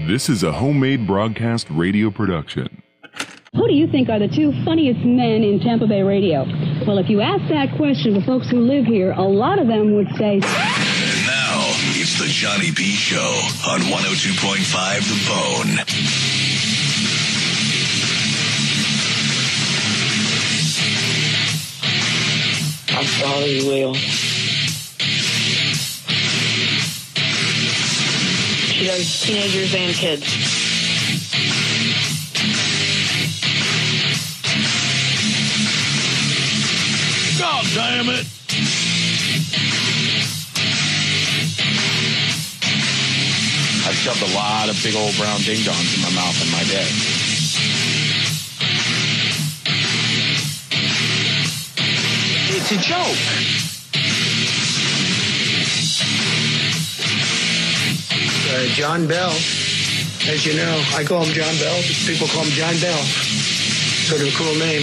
This is a homemade broadcast radio production. Who do you think are the two funniest men in Tampa Bay radio? Well, if you ask that question to folks who live here, a lot of them would say... And now, it's the Johnny B. Show on 102.5 The Bone. I'm sorry, Will. She does teenagers and kids. God damn it! I've shoved a lot of big old brown ding-dongs in my mouth in my day. It's a joke. John Bell. As you know, I call him John Bell. People call him John Bell. Sort of a cool name.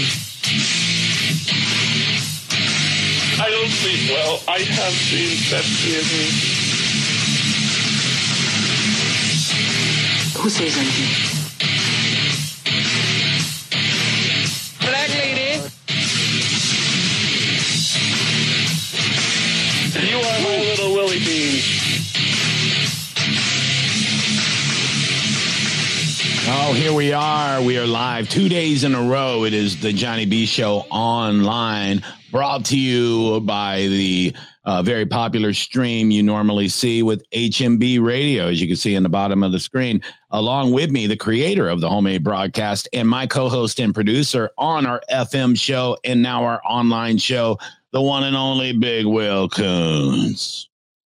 I don't sleep well. I have the infection. Who says anything? Black lady. You are my little Willie Bean. Oh, here we are. We are live 2 days in a row. It is the Johnny B. Show online, brought to you by the very popular stream you normally see with HMB Radio, as you can see in the bottom of the screen. Along with me, the creator of the homemade broadcast and my co-host and producer on our FM show and now our online show, the one and only Big Will Coons.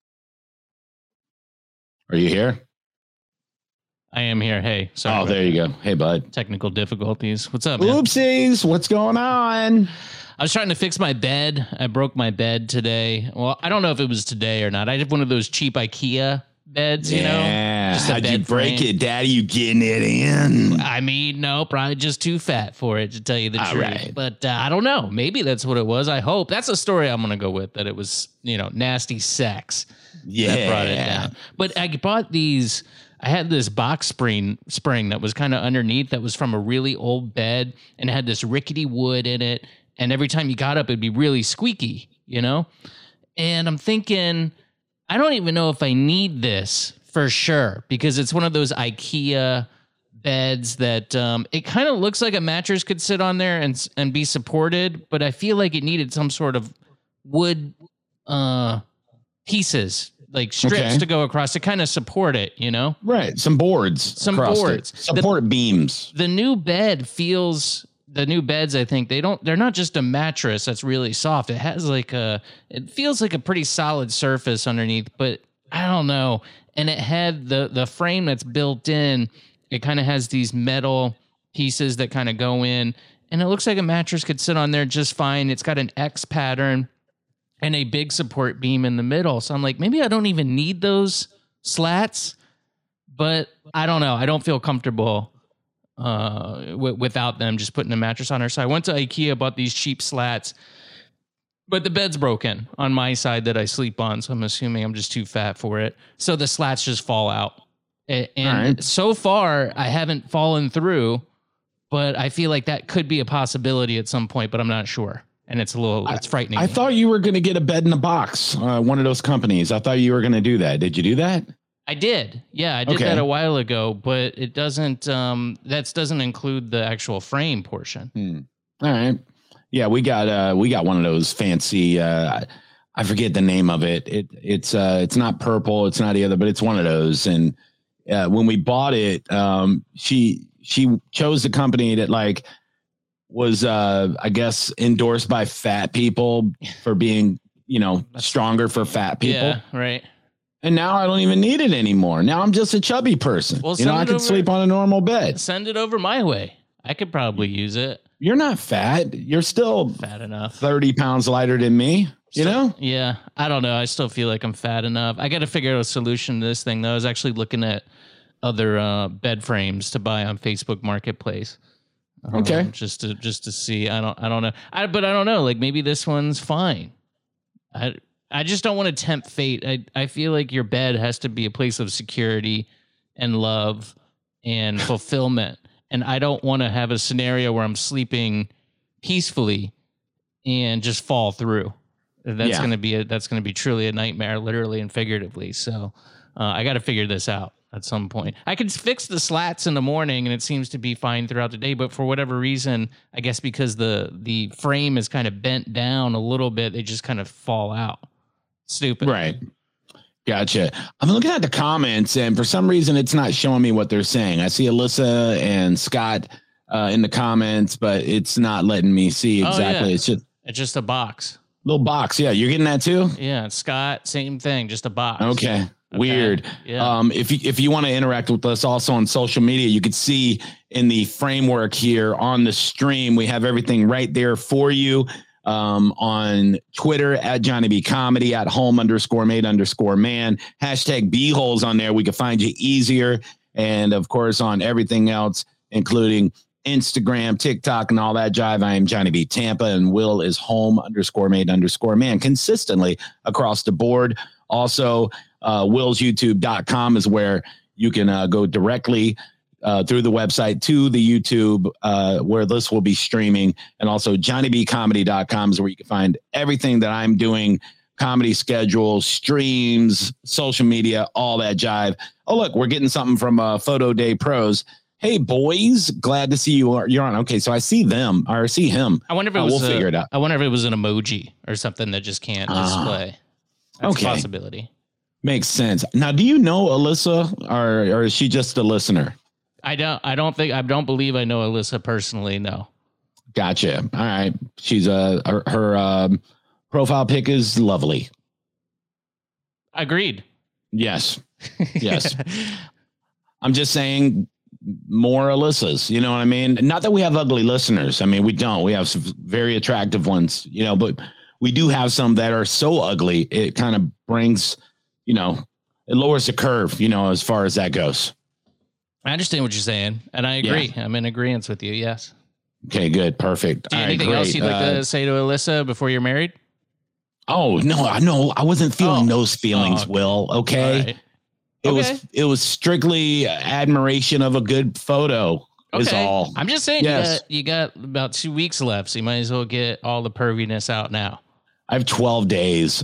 Are you here? I am here. Hey, sorry. Oh, there you go. Hey, bud. Technical difficulties. What's up, man? Oopsies. What's going on? I was trying to fix my bed. I broke my bed today. Well, I don't know if it was today or not. I did one of those cheap IKEA beds, you know? Yeah. How'd you break frame. it, Daddy? You getting it in? I mean, no, probably just too fat for it, to tell you the All truth. right. But I don't know. Maybe that's what it was. I hope. That's a story I'm going to go with, that it was, nasty sex that brought it down. But I bought these... I had this box spring that was kind of underneath that was from a really old bed and it had this rickety wood in it. And every time you got up, it'd be really squeaky, And I'm thinking, I don't even know if I need this for sure, because it's one of those IKEA beds that it kind of looks like a mattress could sit on there and be supported. But I feel like it needed some sort of wood pieces, like strips to go across to kind of support it, Right. Some boards. Support beams. The new beds, I think they're not just a mattress that's really soft. It has it feels like a pretty solid surface underneath, but I don't know. And it had the frame that's built in. It kind of has these metal pieces that kind of go in, and it looks like a mattress could sit on there just fine. It's got an X pattern and a big support beam in the middle. So I'm like, maybe I don't even need those slats, but I don't know. I don't feel comfortable without them, just putting a mattress on her. So I went to IKEA, bought these cheap slats, but the bed's broken on my side that I sleep on. So I'm assuming I'm just too fat for it. So the slats just fall out. And so far I haven't fallen through, but I feel like that could be a possibility at some point, but I'm not sure. And it's it's frightening. I thought you were going to get a bed in a box, one of those companies. I thought you were going to do that. Did you do that? I did. Yeah, I did that a while ago, but it doesn't, that doesn't include the actual frame portion. All right. Yeah, we got one of those fancy, I forget the name of it. It's not purple. It's not the other, but it's one of those. And when we bought it, she chose the company that was I guess endorsed by fat people for being, stronger for fat people. Yeah, right. And now I don't even need it anymore. Now I'm just a chubby person. Well, I can sleep on a normal bed. Send it over my way. I could probably use it. You're not fat. You're still fat enough. 30 pounds lighter than me. Yeah. I don't know. I still feel like I'm fat enough. I got to figure out a solution to this thing, though. I was actually looking at other bed frames to buy on Facebook Marketplace. Okay. Just to see. I don't know. But I don't know. Maybe this one's fine. I just don't want to tempt fate. I feel like your bed has to be a place of security and love. and fulfillment. And I don't want to have a scenario where I'm sleeping peacefully and just fall through. That's going to be truly a nightmare, literally and figuratively. So I got to figure this out at some point. I can fix the slats in the morning and it seems to be fine throughout the day. But for whatever reason, I guess because the frame is kind of bent down a little bit, they just kind of fall out. Stupid. Right. Gotcha. I'm looking at the comments, and for some reason, it's not showing me what they're saying. I see Alyssa and Scott in the comments, but it's not letting me see exactly. Oh, yeah. It's just a box. Little box. Yeah, you're getting that too? Yeah, Scott, same thing, just a box. Okay. Weird. Yeah. If you want to interact with us also on social media, you could see in the framework here on the stream, we have everything right there for you. On Twitter at Johnny B Comedy, at home_made_man, hashtag B-holes on there. We can find you easier. And of course, on everything else, including Instagram, TikTok, and all that jive. I am Johnny B Tampa, and Will is home_made_man consistently across the board. Also, willsyoutube.com is where you can go directly through the website to the YouTube where this will be streaming. And also johnnybcomedy.com is where you can find everything that I'm doing, comedy schedule, streams, social media, all that jive. Oh, look, we're getting something from Photo Day Pros. Hey, boys, glad to see you. You're on. Okay, so I see them or I see him. I wonder if it was we'll figure it out. I wonder if it was an emoji or something that just can't display. That's a possibility. Makes sense. Now, do you know Alyssa or is she just a listener? I don't believe I know Alyssa personally. No. Gotcha. All right. She's her profile pic is lovely. Agreed. Yes. Yes. I'm just saying more Alyssas, you know what I mean? Not that we have ugly listeners. I mean, we don't. We have some very attractive ones, you know, but we do have some that are so ugly. It kind of brings, you know, it lowers the curve, you know, as far as that goes. I understand what you're saying, and I agree. Yeah. I'm in agreement with you. Yes. Okay, good. Perfect. Anything else you'd like to say to Alyssa before you're married? Oh, no, I wasn't feeling those feelings, okay. Will. Okay. Right. It was strictly admiration of a good photo. Okay. Is all. I'm just saying you got about 2 weeks left, so you might as well get all the perviness out now. I have 12 days.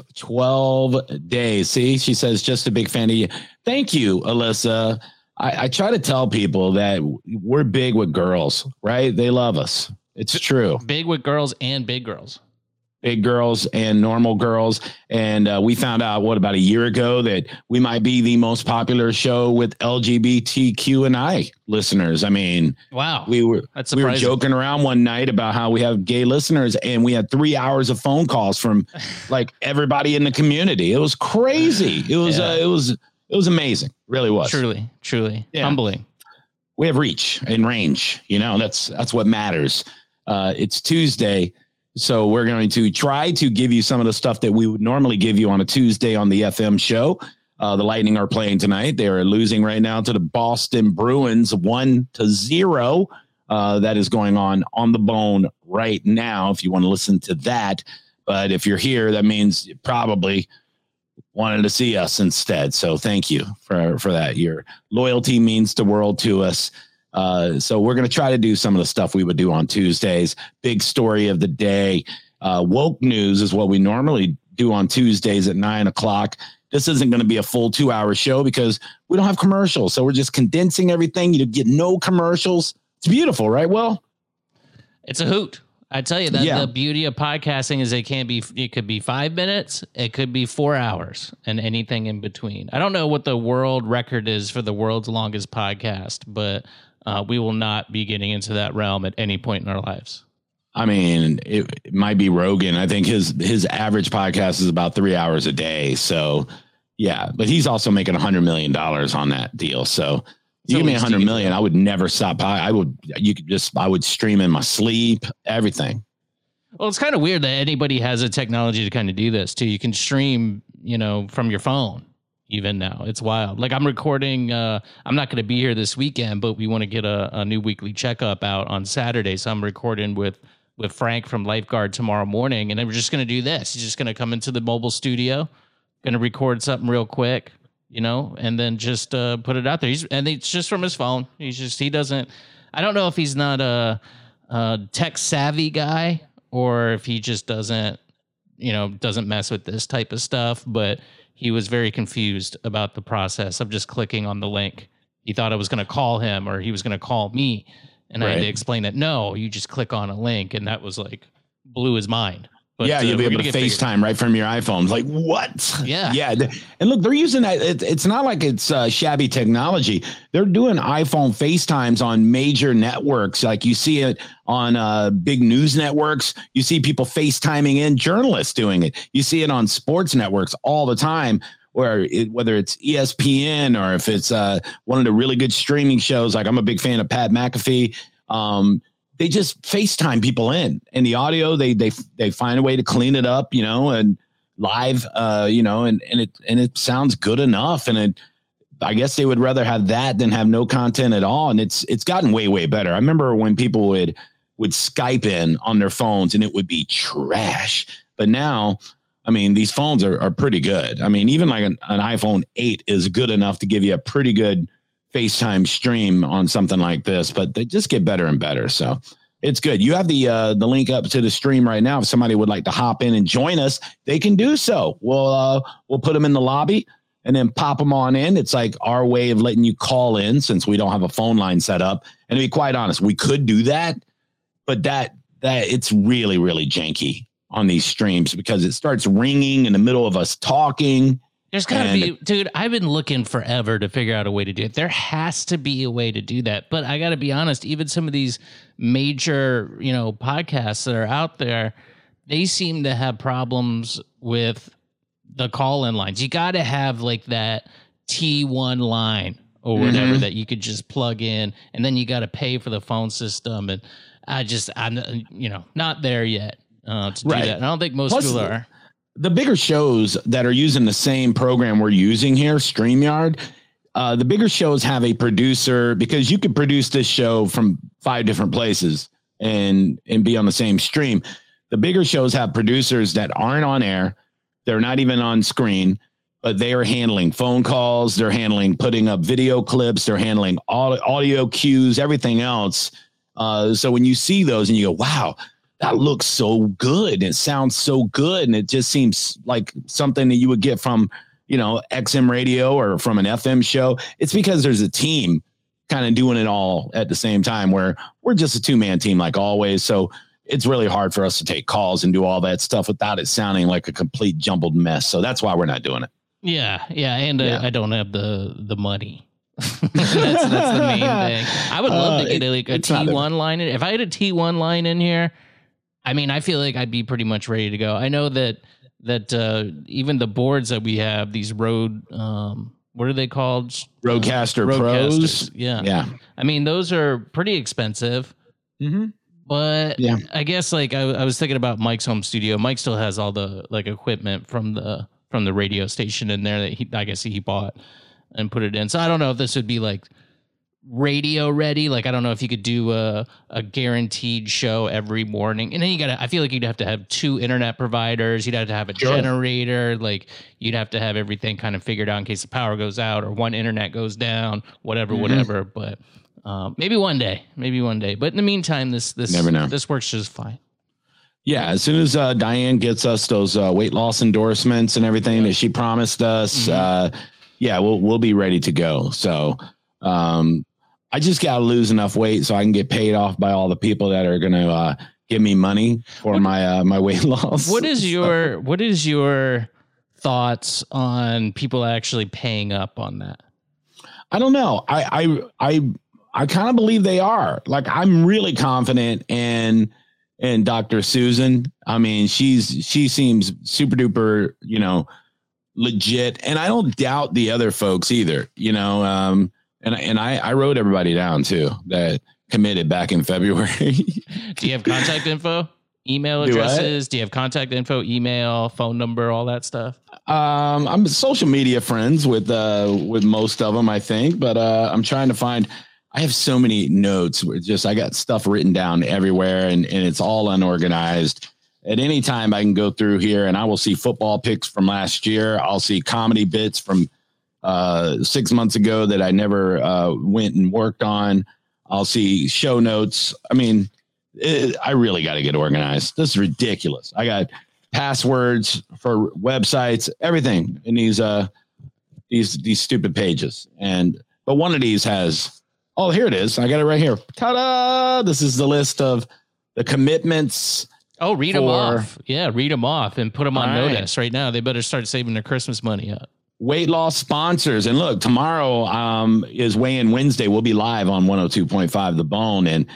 12 days. See, she says, just a big fan of you. Thank you, Alyssa. I try to tell people that we're big with girls, right? They love us. It's true. Big with girls and big girls. Big girls and normal girls. And we found out, about a year ago that we might be the most popular show with LGBTQ&I listeners. I mean, wow. We were joking around one night about how we have gay listeners, and we had 3 hours of phone calls from like everybody in the community. It was crazy. It was amazing. Really was. Truly humbling. We have reach and range. You know, that's what matters. It's Tuesday, so we're going to try to give you some of the stuff that we would normally give you on a Tuesday on the FM show. The Lightning are playing tonight. They are losing right now to the Boston Bruins 1-0. That is going on the bone right now, if you want to listen to that. But if you're here, that means you probably wanted to see us instead. So thank you for that. Your loyalty means the world to us. So we're going to try to do some of the stuff we would do on Tuesdays. Big story of the day. Woke news is what we normally do on Tuesdays at 9:00. This isn't going to be a full 2-hour show because we don't have commercials. So we're just condensing everything. You get no commercials. It's beautiful, right? Well, it's a hoot. I tell you that the beauty of podcasting is it could be 5 minutes, it could be 4 hours, and anything in between. I don't know what the world record is for the world's longest podcast, but we will not be getting into that realm at any point in our lives. I mean, it might be Rogan. I think his average podcast is about 3 hours a day. So yeah, but he's also making $100 million on that deal. So you give me $100 million, I would never stop. I would stream in my sleep, everything. Well, it's kind of weird that anybody has a technology to kind of do this too. You can stream, from your phone even now. It's wild. Like I'm recording, I'm not going to be here this weekend, but we want to get a new weekly checkup out on Saturday. So I'm recording with Frank from Lifeguard tomorrow morning. And then we're just going to do this. He's just going to come into the mobile studio, going to record something real quick. and then just put it out there. And it's just from his phone. He doesn't, I don't know if he's not a tech savvy guy or if he just doesn't mess with this type of stuff, but he was very confused about the process of just clicking on the link. He thought I was going to call him or he was going to call me. And I had to explain that, no, you just click on a link. And that was like, blew his mind. But, you'll be able to FaceTime right from your iPhone. Like, what? Yeah. Yeah. And look, they're using that. It's not like it's shabby technology. They're doing iPhone FaceTimes on major networks. Like you see it on big news networks. You see people FaceTiming in, journalists doing it. You see it on sports networks all the time, whether it's ESPN or if it's one of the really good streaming shows. Like I'm a big fan of Pat McAfee. They just FaceTime people in, and the audio they find a way to clean it up, and live, and it sounds good enough. And I guess they would rather have that than have no content at all. And it's gotten way, way better. I remember when people would Skype in on their phones and it would be trash. But now, I mean, these phones are pretty good. I mean, even like an iPhone 8 is good enough to give you a pretty good FaceTime stream on something like this, but they just get better and better. So it's good. You have the link up to the stream right now. If somebody would like to hop in and join us, they can do so. We'll put them in the lobby and then pop them on in. It's like our way of letting you call in since we don't have a phone line set up. And to be quite honest, we could do that, but that it's really, really janky on these streams because it starts ringing in the middle of us talking. There's got to be, dude, I've been looking forever to figure out a way to do it. There has to be a way to do that. But I got to be honest, even some of these major, podcasts that are out there, they seem to have problems with the call-in lines. You got to have like that T1 line or whatever that you could just plug in, and then you got to pay for the phone system. And I'm not there yet to do that. And I don't think most people are. The bigger shows that are using the same program we're using here, StreamYard, the bigger shows have a producer because you could produce this show from 5 different places and be on the same stream. The bigger shows have producers that aren't on air. They're not even on screen, but they are handling phone calls. They're handling putting up video clips. They're handling audio cues, everything else. So when you see those and you go, wow, that looks so good. It sounds so good. And it just seems like something that you would get from, XM radio or from an FM show. It's because there's a team kind of doing it all at the same time where we're just a 2-man team like always. So it's really hard for us to take calls and do all that stuff without it sounding like a complete jumbled mess. So that's why we're not doing it. Yeah. And I don't have the money. that's the main thing. I would love to get a T1 line in. If I had a T1 line in here, I mean, I feel like I'd be pretty much ready to go. I know that even the boards that we have, these Rode, what are they called? Rodecaster Pros. Yeah. I mean, those are pretty expensive. Mm-hmm. But I guess like I was thinking about Mike's home studio. Mike still has all the like equipment from the radio station in there that he bought and put it in. So I don't know if this would be like radio ready. Like, I don't know if you could do a guaranteed show every morning. And then I feel like you'd have to have 2 internet providers. You'd have to have a generator. Like you'd have to have everything kind of figured out in case the power goes out or one internet goes down, whatever. But maybe one day. But in the meantime, this never know. This works just fine. Yeah. As soon as Diane gets us those weight loss endorsements and everything that she promised us, we'll be ready to go. So, I just got to lose enough weight so I can get paid off by all the people that are going to give me money for my weight loss. What is your thoughts on people actually paying up on that? I don't know. I kind of believe they are. Like, I'm really confident in Dr. Susan. I mean, she seems super duper, legit, and I don't doubt the other folks either. And I wrote everybody down too that committed back in February. Do you have contact info, email addresses? Do you have contact info, email, phone number, all that stuff? I'm social media friends with most of them, I think, but I'm trying to find. I have so many notes. I got stuff written down everywhere, and it's all unorganized. At any time, I can go through here, and I will see football picks from last year. I'll see comedy bits from 6 months ago that I never went and worked on. I'll see show notes. I mean, I really got to get organized. This is ridiculous. I got passwords for websites, everything in these stupid pages. But one of these has, oh, here it is. I got it right here. Ta-da! This is the list of the commitments. Oh, read them off. Yeah, read them off and put them on notice right now. They better start saving their Christmas money up. Weight loss sponsors. And look, tomorrow is Weigh-In Wednesday. We'll be live on 102.5 The Bone. And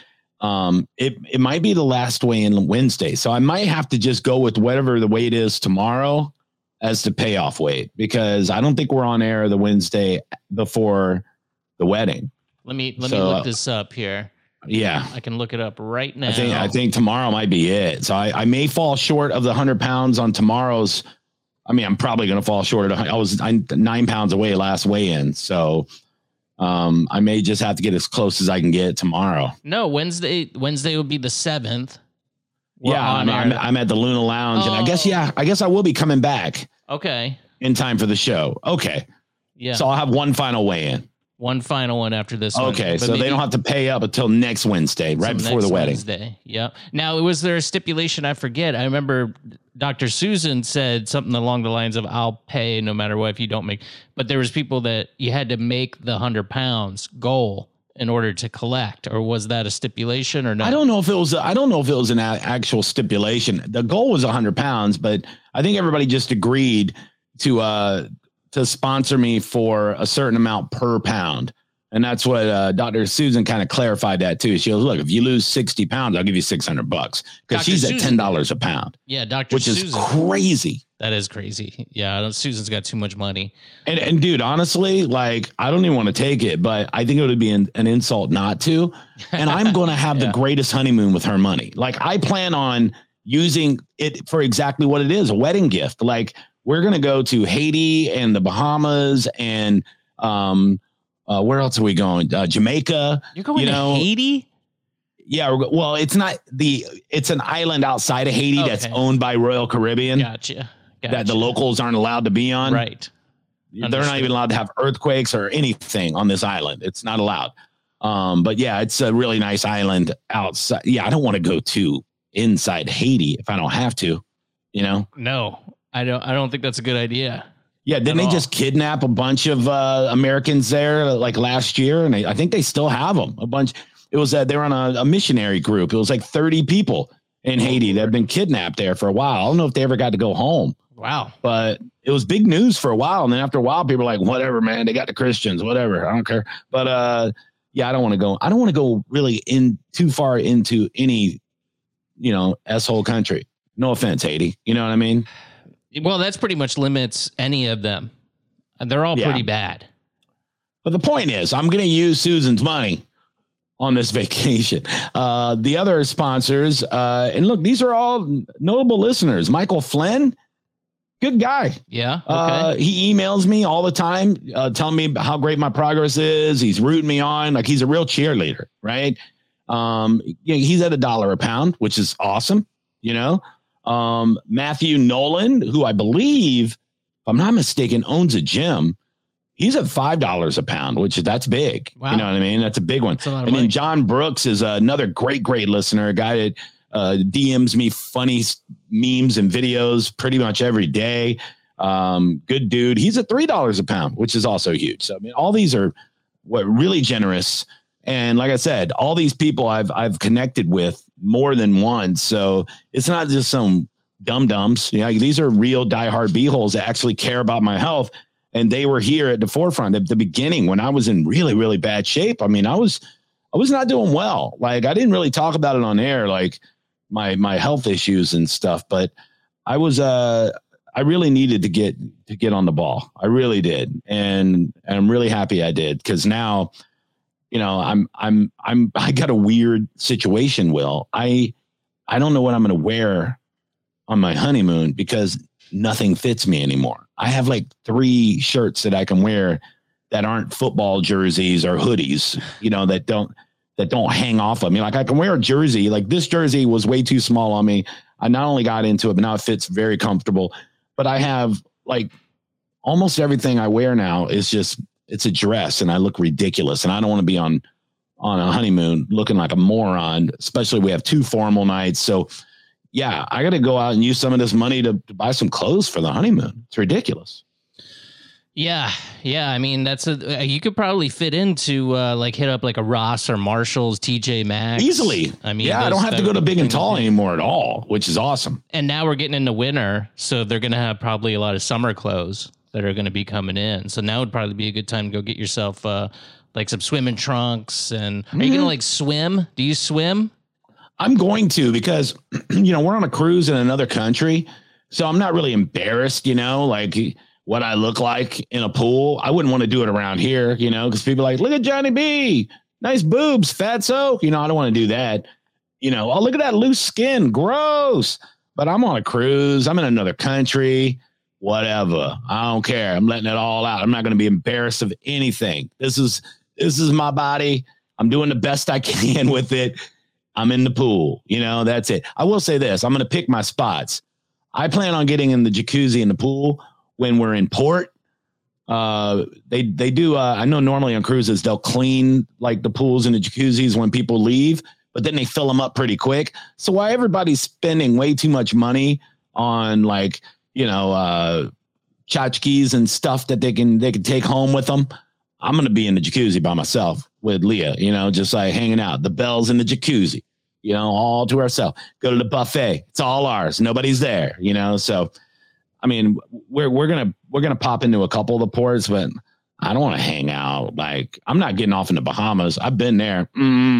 it might be the last Weigh-In Wednesday. So I might have to just go with whatever the weight is tomorrow as the payoff weight, because I don't think we're on air the Wednesday before the wedding. Let me look this up here. Yeah, I can look it up right now. I think tomorrow might be it. So I may fall short of the 100 pounds on tomorrow's. I mean, I'm probably going to fall short. I'm 9 pounds away last weigh-in. So I may just have to get as close as I can get tomorrow. No, Wednesday will be the 7th. I'm at the Luna Lounge, and I guess I will be coming back. Okay. In time for the show. Okay. Yeah. So I'll have one final weigh-in. One final one after this. Okay, so they don't have to pay up until next Wednesday, right before the wedding. Wednesday. Yeah. Now, was there a stipulation? I forget. I remember Dr. Susan said something along the lines of, "I'll pay no matter what if you don't make." But there was people that you had to make the 100 pounds goal in order to collect, or was that a stipulation or not? I don't know if it was. I don't know if it was an actual stipulation. The goal was 100 pounds, but I think everybody just agreed to sponsor me for a certain amount per pound. And that's what Dr. Susan kind of clarified that too. She goes, look, if you lose 60 pounds, I'll give you $600 because she's at $10 a pound. Yeah. Which is crazy. That is crazy. Yeah. Susan's got too much money. And dude, honestly, like, I don't even want to take it, but I think it would be an insult not to. And I'm going to have the greatest honeymoon with her money. Like, I plan on using it for exactly what it is, a wedding gift. Like, we're going to go to Haiti and the Bahamas and where else are we going? Jamaica. You're going to Haiti? Yeah. Well, it's an island outside of Haiti that's owned by Royal Caribbean. Gotcha. That the locals aren't allowed to be on. Right. They're not even allowed to have earthquakes or anything on this island. It's not allowed. But yeah, it's a really nice island outside. Yeah. I don't want to go to inside Haiti if I don't have to, No. I don't think that's a good idea. Yeah, didn't they just kidnap a bunch of Americans there like last year? And I think they still have them. A bunch. It was they were on a missionary group. It was like 30 people in Haiti that have been kidnapped there for a while. I don't know if they ever got to go home. Wow. But it was big news for a while. And then after a while, people were like, whatever, man, they got the Christians, whatever. I don't care. But yeah, I don't want to go. I don't want to go really too far into any, S-hole country. No offense, Haiti. You know what I mean? Well, that's pretty much limits any of them. And they're all pretty bad. But the point is, I'm going to use Susan's money on this vacation. The other sponsors, and look, these are all notable listeners. Michael Flynn, good guy. Yeah. Okay. He emails me all the time, telling me how great my progress is. He's rooting me on. Like, he's a real cheerleader, right? He's at $1 a pound, which is awesome, Matthew Nolan, who I believe, if I'm not mistaken, owns a gym. He's at $5 a pound, that's big. Wow. You know what I mean? That's a big one. And then John Brooks is another great listener, a guy that DMs me funny memes and videos pretty much every day. Good dude. He's at $3 a pound, which is also huge. So, I mean, all these are really generous. And like I said, all these people I've connected with more than once. So it's not just some dum-dums. These are real diehard beeholes that actually care about my health. And they were here at the forefront at the beginning when I was in really, really bad shape. I mean, I was not doing well. Like, I didn't really talk about it on air, like my health issues and stuff, but I really needed to get on the ball. I really did. And I'm really happy I did, because now, I got a weird situation, Will. I don't know what I'm going to wear on my honeymoon because nothing fits me anymore. I have like 3 shirts that I can wear that aren't football jerseys or hoodies, that don't hang off of me. Like, I can wear a jersey. Like, this jersey was way too small on me. I not only got into it, but now it fits very comfortable. But I have like almost everything I wear now is just, it's a dress and I look ridiculous. And I don't want to be on a honeymoon looking like a moron, especially we have 2 formal nights. So yeah, I got to go out and use some of this money to buy some clothes for the honeymoon. It's ridiculous. Yeah. I mean, that's you could probably fit into like hit up like a Ross or Marshalls, TJ Maxx easily. I mean, yeah, I don't have to go to Big and Tall anymore at all, which is awesome. And now we're getting into winter, so they're going to have probably a lot of summer clothes that are going to be coming in. So now would probably be a good time to go get yourself like some swimming trunks. And are you going to like swim? Do you swim? I'm going to, because, you know, we're on a cruise in another country. So I'm not really embarrassed, you know, like what I look like in a pool. I wouldn't want to do it around here, you know, because people are like, look at Johnny B. Nice boobs, fatso. You know, I don't want to do that. You know, oh, look at that loose skin. Gross. But I'm on a cruise. I'm in another country. Whatever. I don't care. I'm letting it all out. I'm not going to be embarrassed of anything. This is my body. I'm doing the best I can with it. I'm in the pool. You know, that's it. I will say this. I'm going to pick my spots. I plan on getting in the jacuzzi in the pool when we're in port. They do. I know normally on cruises, they'll clean like the pools and the jacuzzis when people leave, but then they fill them up pretty quick. So while everybody's spending way too much money on like, you know, tchotchkes and stuff that they can take home with them, I'm going to be in the jacuzzi by myself with Leah, you know, just like hanging out. The Bells in the jacuzzi, you know, all to ourselves. Go to the buffet. It's all ours. Nobody's there, you know. So, I mean, we're gonna pop into a couple of the ports, but I don't want to hang out. Like, I'm not getting off in the Bahamas. I've been there.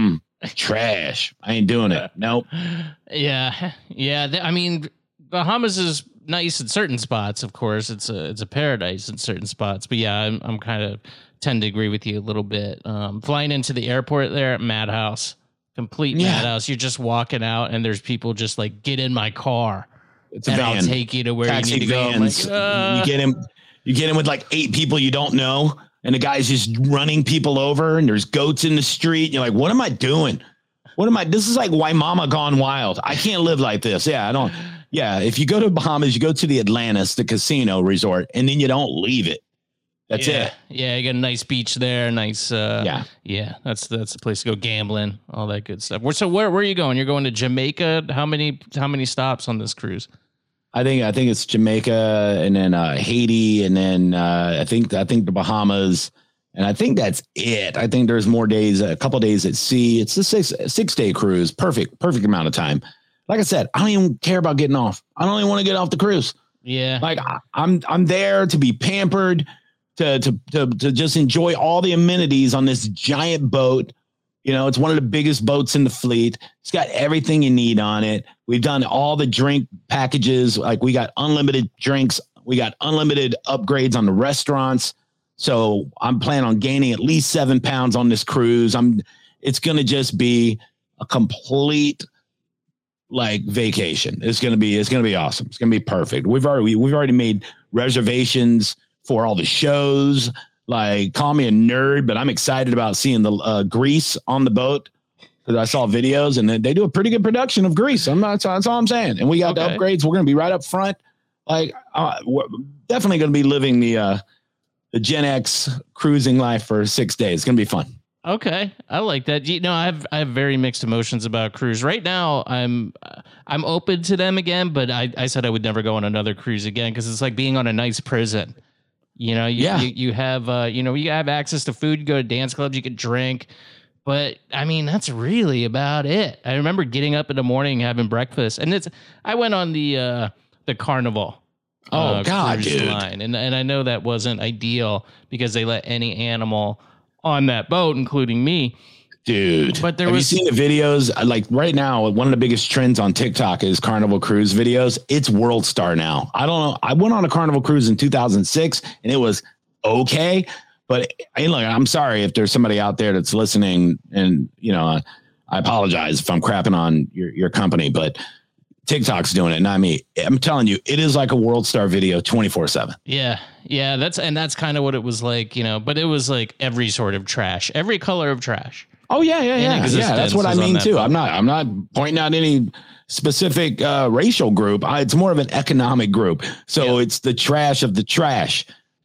Trash. I ain't doing it. Nope. Yeah. I mean, Bahamas is nice in certain spots. Of course, it's a paradise in certain spots. But yeah, I'm kind of tend to agree with you a little bit. Flying into the airport there at Madhouse, complete madhouse. You're just walking out, and there's people just like, get in my car. It's a van. I'll take you to where Taxi you need vans. to go. Like, you get in with like 8 people you don't know, and the guy's just running people over, and there's goats in the street. You're like, what am I doing? This is like Waimama gone wild. I can't live like this. If you go to Bahamas, you go to the Atlantis, the casino resort, and then you don't leave it. That's it. Yeah, you got a nice beach there. Nice. That's the place to go gambling, all that good stuff. So where are you going? You're going to Jamaica. How many stops on this cruise? I think it's Jamaica, and then Haiti, and then I think the Bahamas, and I think that's it. I think there's more days, a couple days at sea. It's a 6-day cruise. Perfect amount of time. Like I said, I don't even care about getting off. I don't even want to get off the cruise. Yeah. Like I'm there to be pampered, to just enjoy all the amenities on this giant boat. You know, it's one of the biggest boats in the fleet. It's got everything you need on it. We've done all the drink packages. Like, we got unlimited drinks. We got unlimited upgrades on the restaurants. So I'm planning on gaining at least 7 pounds on this cruise. It's going to just be a complete like vacation. It's going to be awesome. It's going to be perfect. We've already made reservations for all the shows. Like, call me a nerd, but I'm excited about seeing the Grease on the boat, because I saw videos and they do a pretty good production of Grease. That's all I'm saying. And we got the upgrades. We're going to be right up front. Like, we're definitely going to be living the Gen X cruising life for 6 days. It's going to be fun. Okay, I like that. You know, I have very mixed emotions about cruise. Right now, I'm open to them again, but I said I would never go on another cruise again, because it's like being on a nice prison. You know, you have you have access to food. You go to dance clubs, you can drink, but I mean, that's really about it. I remember getting up in the morning, having breakfast, and I went on the Carnival. Oh God, dude! Line. And I know that wasn't ideal, because they let any animal on that boat, including me. Dude, but have you seen the videos? Like, right now, one of the biggest trends on TikTok is Carnival Cruise videos. It's World Star now. I don't know. I went on a Carnival Cruise in 2006, and it was okay. But hey, look, I'm sorry if there's somebody out there that's listening, and you know, I apologize if I'm crapping on your company, but TikTok's doing it, not me. I'm telling you, it is like a World Star video 24/7. Yeah. That's kind of what it was like, you know. But it was like every sort of trash, every color of trash. Oh yeah. That's what I mean too. I'm not pointing out any specific racial group. It's more of an economic group. So it's the trash of the trash.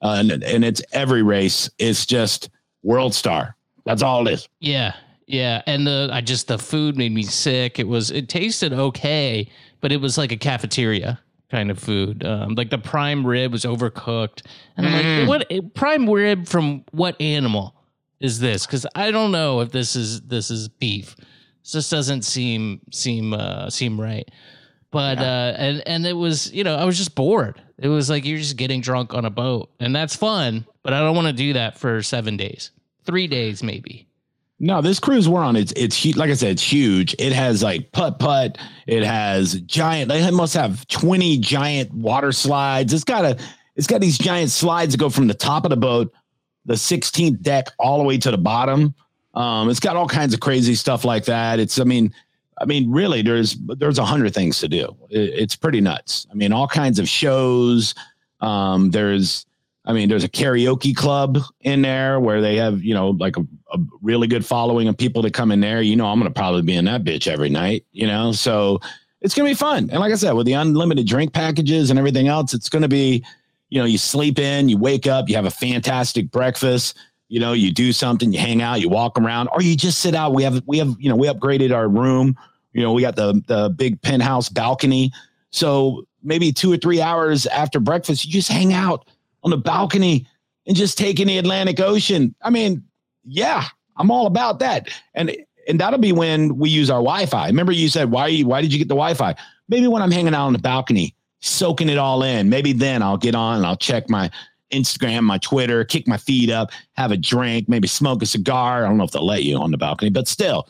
and it's every race. It's just World Star. That's all it is. Yeah. Yeah. And the food made me sick. It tasted okay, but it was like a cafeteria kind of food. Like the prime rib was overcooked. And I'm like, what prime rib from what animal is this? Because I don't know if this is beef. This just doesn't seem right. But and it was, I was just bored. It was like you're just getting drunk on a boat, and that's fun, but I don't want to do that for 7 days. 3 days maybe. No, this cruise we're on, it's like I said, it's huge. It has like putt. It has giant. They must have 20 giant water slides. It's got these giant slides that go from the top of the boat, the 16th deck, all the way to the bottom. It's got all kinds of crazy stuff like that. I mean, really, there's 100 things to do. It's pretty nuts. I mean, all kinds of shows. There's a karaoke club in there where they have, like a really good following of people that come in there. I'm going to probably be in that bitch every night, so it's going to be fun. And like I said, with the unlimited drink packages and everything else, it's going to be, you sleep in, you wake up, you have a fantastic breakfast, you do something, you hang out, you walk around, or you just sit out. We upgraded our room. We got the big penthouse balcony. So maybe 2 or 3 hours after breakfast, you just hang out on the balcony and just take in the Atlantic Ocean. I mean, yeah, I'm all about that. And that'll be when we use our Wi-Fi. Remember you said, why did you get the Wi-Fi? Maybe when I'm hanging out on the balcony, soaking it all in, maybe then I'll get on and I'll check my Instagram, my Twitter, kick my feet up, have a drink, maybe smoke a cigar. I don't know if they'll let you on the balcony, but still,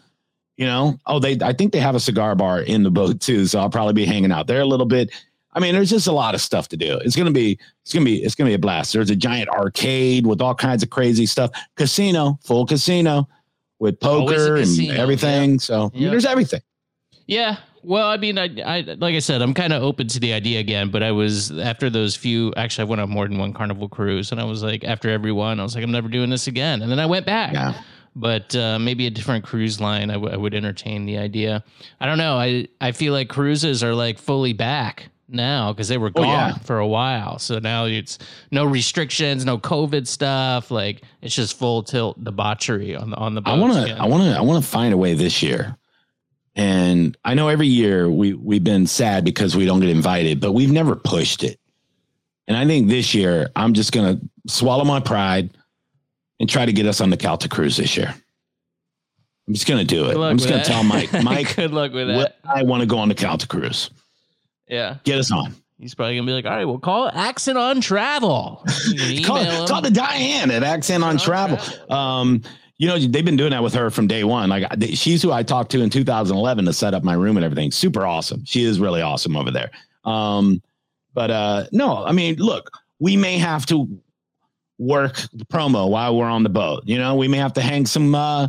I think they have a cigar bar in the boat too. So I'll probably be hanging out there a little bit. I mean, there's just a lot of stuff to do. It's going to be a blast. There's a giant arcade with all kinds of crazy stuff. Casino, full casino with poker and everything. Yeah. So there's everything. Yeah. Well, I mean, I like I said, I'm kind of open to the idea again, but I was after those I went on more than one Carnival cruise, and I was like, after every one, I was like, I'm never doing this again. And then I went back. Yeah. But maybe a different cruise line, I would entertain the idea. I don't know. I feel like cruises are like fully back now because they were gone for a while. So now it's no restrictions, no COVID stuff. Like it's just full tilt debauchery on the boat. I want to find a way this year. And I know every year we've been sad because we don't get invited, but we've never pushed it. And I think this year I'm just going to swallow my pride and try to get us on the Calta cruise this year. I'm just going to do it. I'm just going to tell Mike, good luck with that. I want to go on the Calta cruise. Yeah. Get us on. He's probably going to be like, all right, we'll call Accent on Travel. Call the Diane at Accent on Travel. They've been doing that with her from day one. Like she's who I talked to in 2011 to set up my room and everything. Super awesome. She is really awesome over there. No, I mean, look, we may have to work the promo while we're on the boat. We may have to hang some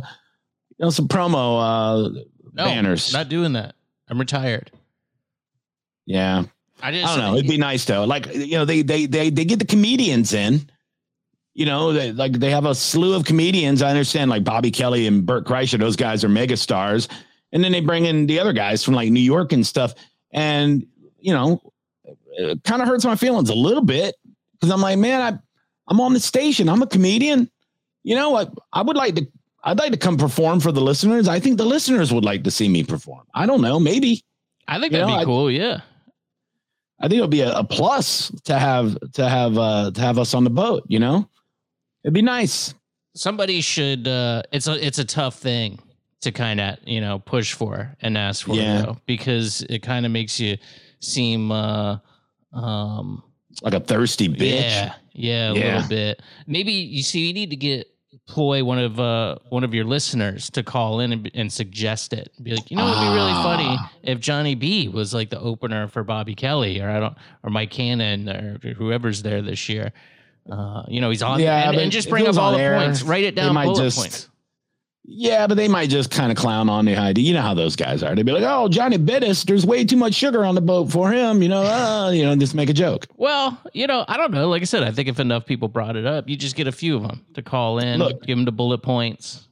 promo banners. Not doing that. I'm retired. Yeah. I don't know. It'd be nice though. Like, they get the comedians in, they have a slew of comedians. I understand like Bobby Kelly and Burt Kreischer, those guys are mega stars. And then they bring in the other guys from like New York and stuff. And, it kind of hurts my feelings a little bit because I'm like, man, I'm on the station. I'm a comedian. I'd like to come perform for the listeners. I think the listeners would like to see me perform. I don't know. Maybe. I think that'd be cool. Yeah. I think it'll be a plus to have us on the boat. It'd be nice. Somebody should. It's a tough thing to kind of push for and ask for, though, because it kind of makes you seem like a thirsty bitch. Yeah, a little bit. Maybe you need to employ one of your listeners to call in and suggest it. Be like, it'd be really funny if Johnny B was like the opener for Bobby Kelly or Mike Cannon or whoever's there this year. He's on and just bring up all the points. Write it down. Bullet points. Yeah, but they might just kind of clown on the idea. You know how those guys are. They'd be like, "Oh, Johnny Bittis, there's way too much sugar on the boat for him." Just make a joke. Well, I don't know. Like I said, I think if enough people brought it up, you just get a few of them to call in, give them the bullet points.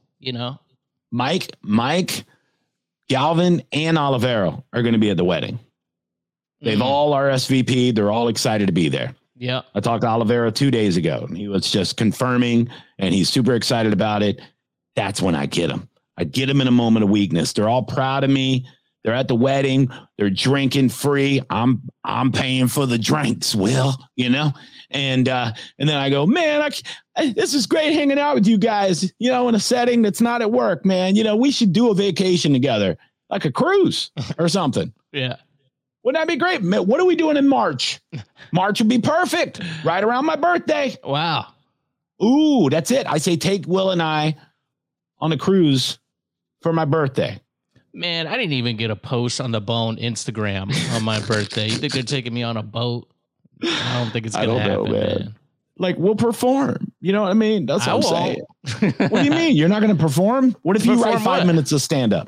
Mike, Galvin, and Olivero are going to be at the wedding. They've all RSVP'd. They're all excited to be there. Yeah. I talked to Oliveira 2 days ago, and he was just confirming, and he's super excited about it. That's when I get him. I get them in a moment of weakness. They're all proud of me. They're at the wedding. They're drinking free. I'm paying for the drinks, Will, you know? And then I go, man, this is great hanging out with you guys, you know, in a setting that's not at work, man. You know, we should do a vacation together, like a cruise or something. Yeah. Wouldn't that be great? What are we doing in March? March would be perfect. Right around my birthday. Wow. Ooh, that's it. I say take Will and I on a cruise for my birthday. Man, I didn't even get a post on the Bone Instagram on my birthday. You think they're taking me on a boat? I don't think it's going to happen, man. Like, we'll perform. You know what I mean? That's what I'm saying. won't. What do you mean? You're not going to perform? What if you write 5 minutes of stand-up?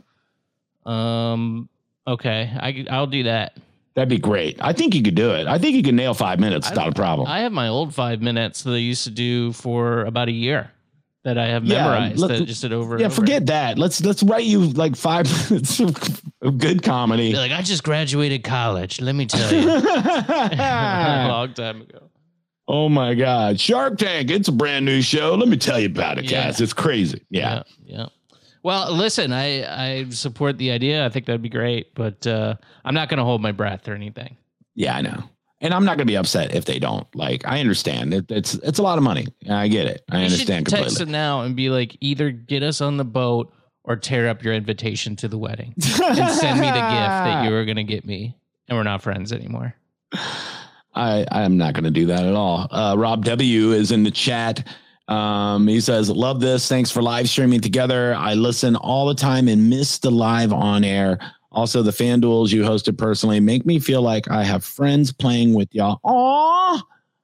Okay. I'll do that. That'd be great. I think you could do it. I think you could nail 5 minutes without a problem. I have my old 5 minutes that I used to do for about a year that I have memorized. That just did over. Yeah, and over. forget that. Let's write you like 5 minutes of good comedy. Be like, I just graduated college. Let me tell you, a long time ago. Oh my God, Shark Tank! It's a brand new show. Let me tell you about it, guys. It's crazy. Yeah. Well, listen, I support the idea. I think that'd be great, but I'm not going to hold my breath or anything. Yeah, I know. And I'm not going to be upset if they don't. Like, I understand. It's a lot of money. I get it. I understand completely. Text it now and be like, either get us on the boat or tear up your invitation to the wedding and send me the gift that you were going to get me. And we're not friends anymore. I'm not going to do that at all. Rob W is in the chat. He says, love this. Thanks for live streaming together. I listen all the time and miss the live on air. Also, the fan duels you hosted personally make me feel like I have friends playing with y'all. Aw,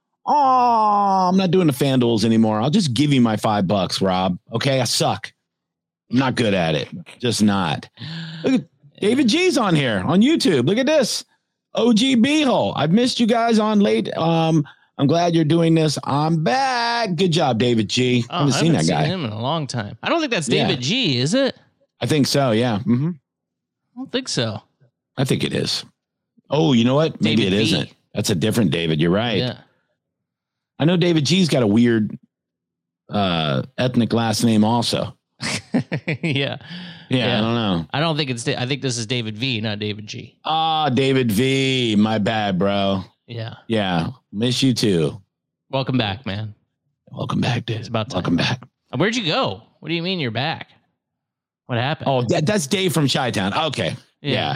I'm not doing the fan duels anymore. I'll just give you my $5, Rob. Okay, I suck. I'm not good at it. Just not. Look at David G's on here on YouTube. Look at this. OG Beehole. I've missed you guys on late. I'm glad you're doing this. I'm back. Good job, David G. I haven't seen that guy. Him in a long time. I don't think that's David G, is it? I think so. Yeah. Mm-hmm. I don't think so. I think it is. Oh, you know what? Maybe David it isn't. That's a different David. You're right. Yeah. I know David G's got a weird ethnic last name also. Yeah. I don't know. I don't think it's. I think this is David V, not David G. David V. My bad, bro. Yeah. Miss you too. Welcome back, man. Welcome back, dude. It's about time. Welcome back. Where'd you go? What do you mean you're back? What happened? Oh, that's Dave from Chi-Town. Okay. Yeah.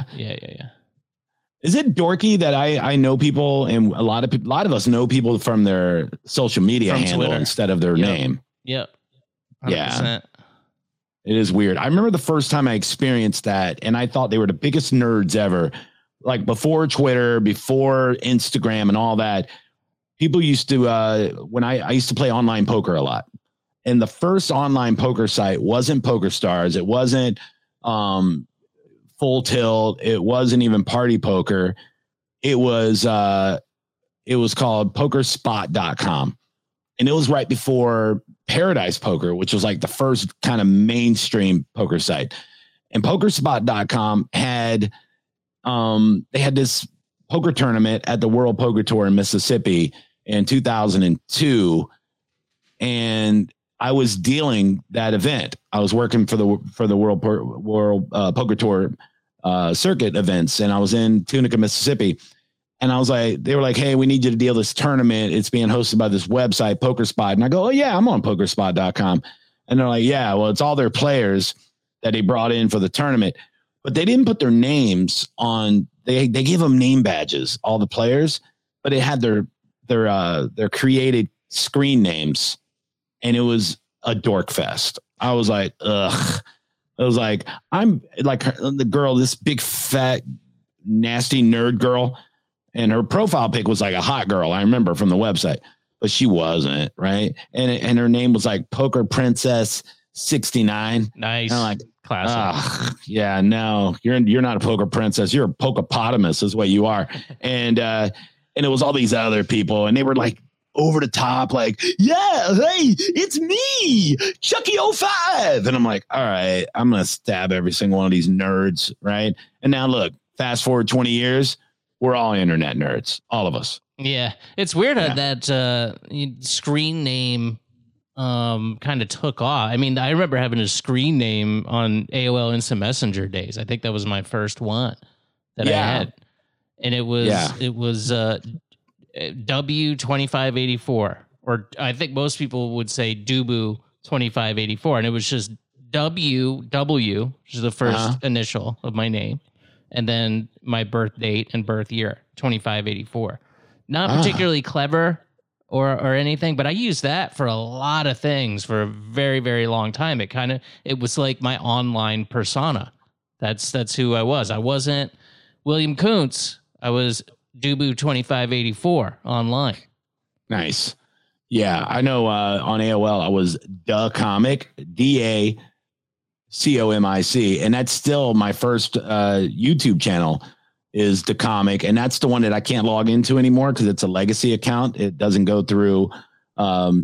Is it dorky that I know people and a lot of us know people from their social media handle Twitter instead of their name? Yep. 100%. Yeah. It is weird. I remember the first time I experienced that, and I thought they were the biggest nerds ever. Like before Twitter, before Instagram and all that, people used to, when I used to play online poker a lot. And the first online poker site wasn't PokerStars. It wasn't Full Tilt. It wasn't even Party Poker. It was called PokerSpot.com. And it was right before Paradise Poker, which was like the first kind of mainstream poker site. And PokerSpot.com had they had this poker tournament at the World Poker Tour in Mississippi in 2002, and I was dealing that event. I was working for the World Poker Tour circuit events, and I was in Tunica, Mississippi. And I was like, they were like, hey, we need you to deal this tournament. It's being hosted by this website, PokerSpot. And I go, oh, yeah, I'm on PokerSpot.com. And they're like, yeah, well, it's all their players that they brought in for the tournament. But they didn't put their names on. They gave them name badges, all the players, but it had their created screen names. And it was a dork fest. I was like, ugh. I was like, I'm like the girl, this big, fat, nasty nerd girl. And her profile pic was like a hot girl. I remember from the website, but she wasn't, right. And her name was like Poker Princess 69. Nice. And I'm like, classic. Yeah, no, you're not a poker princess. You're a pokepotamus is what you are. And it was all these other people, and they were like over the top, like, yeah, hey, it's me, Chucky 05. And I'm like, all right, I'm going to stab every single one of these nerds. Right. And now look, fast forward 20 years, we're all internet nerds, all of us. Yeah, it's weird how that screen name kind of took off. I mean, I remember having a screen name on AOL Instant Messenger days. I think that was my first one that I had, and it was W2584, or I think most people would say Dubu 2584, and it was just WW, which is the first initial of my name, and then my birth date and birth year, 2584. Not particularly clever or anything, but I used that for a lot of things for a very, very long time. It was like my online persona. That's who I was. I wasn't William Kuntz. I was Dubu 2584 online. Nice. Yeah, I know on AOL I was Da Comic, DACOMIC, and that's still my first YouTube channel is Da Comic, and that's the one that I can't log into anymore because it's a legacy account. It doesn't go through the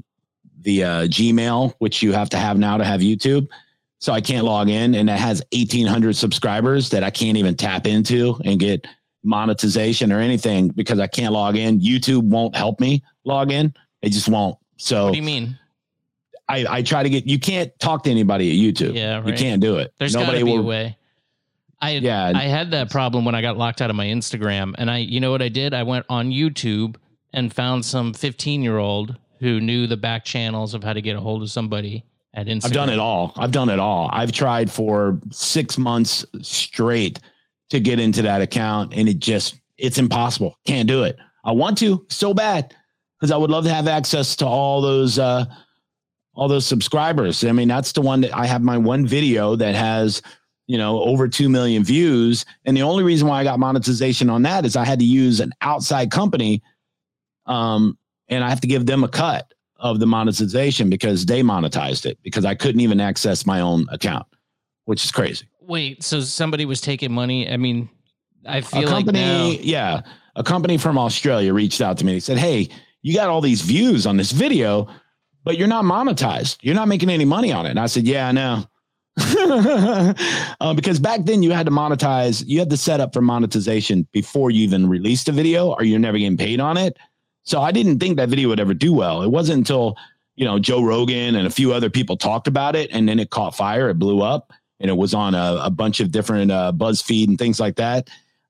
Gmail, which you have to have now to have YouTube. So I can't log in, and it has 1,800 subscribers that I can't even tap into and get monetization or anything because I can't log in. YouTube won't help me log in. It just won't. So what do you mean? I try to get, you can't talk to anybody at YouTube. Yeah, right. You can't do it. There's got to be a way. I had that problem when I got locked out of my Instagram, and you know what I did? I went on YouTube and found some 15-year-old who knew the back channels of how to get a hold of somebody at Instagram. I've done it all. I've tried for 6 months straight to get into that account, and it's impossible. Can't do it. I want to so bad because I would love to have access to all those subscribers. I mean, that's the one that I have my one video that has, over 2 million views. And the only reason why I got monetization on that is I had to use an outside company. And I have to give them a cut of the monetization because they monetized it because I couldn't even access my own account, which is crazy. Wait, so somebody was taking money? I mean, I feel a company from Australia reached out to me. They said, "Hey, you got all these views on this video, but you're not monetized. You're not making any money on it." And I said, "Yeah, I know." Because back then you had to monetize, you had to set up for monetization before you even released a video or you're never getting paid on it. So I didn't think that video would ever do well. It wasn't until, Joe Rogan and a few other people talked about it, and then it caught fire. It blew up, and it was on a bunch of different BuzzFeed and things like that.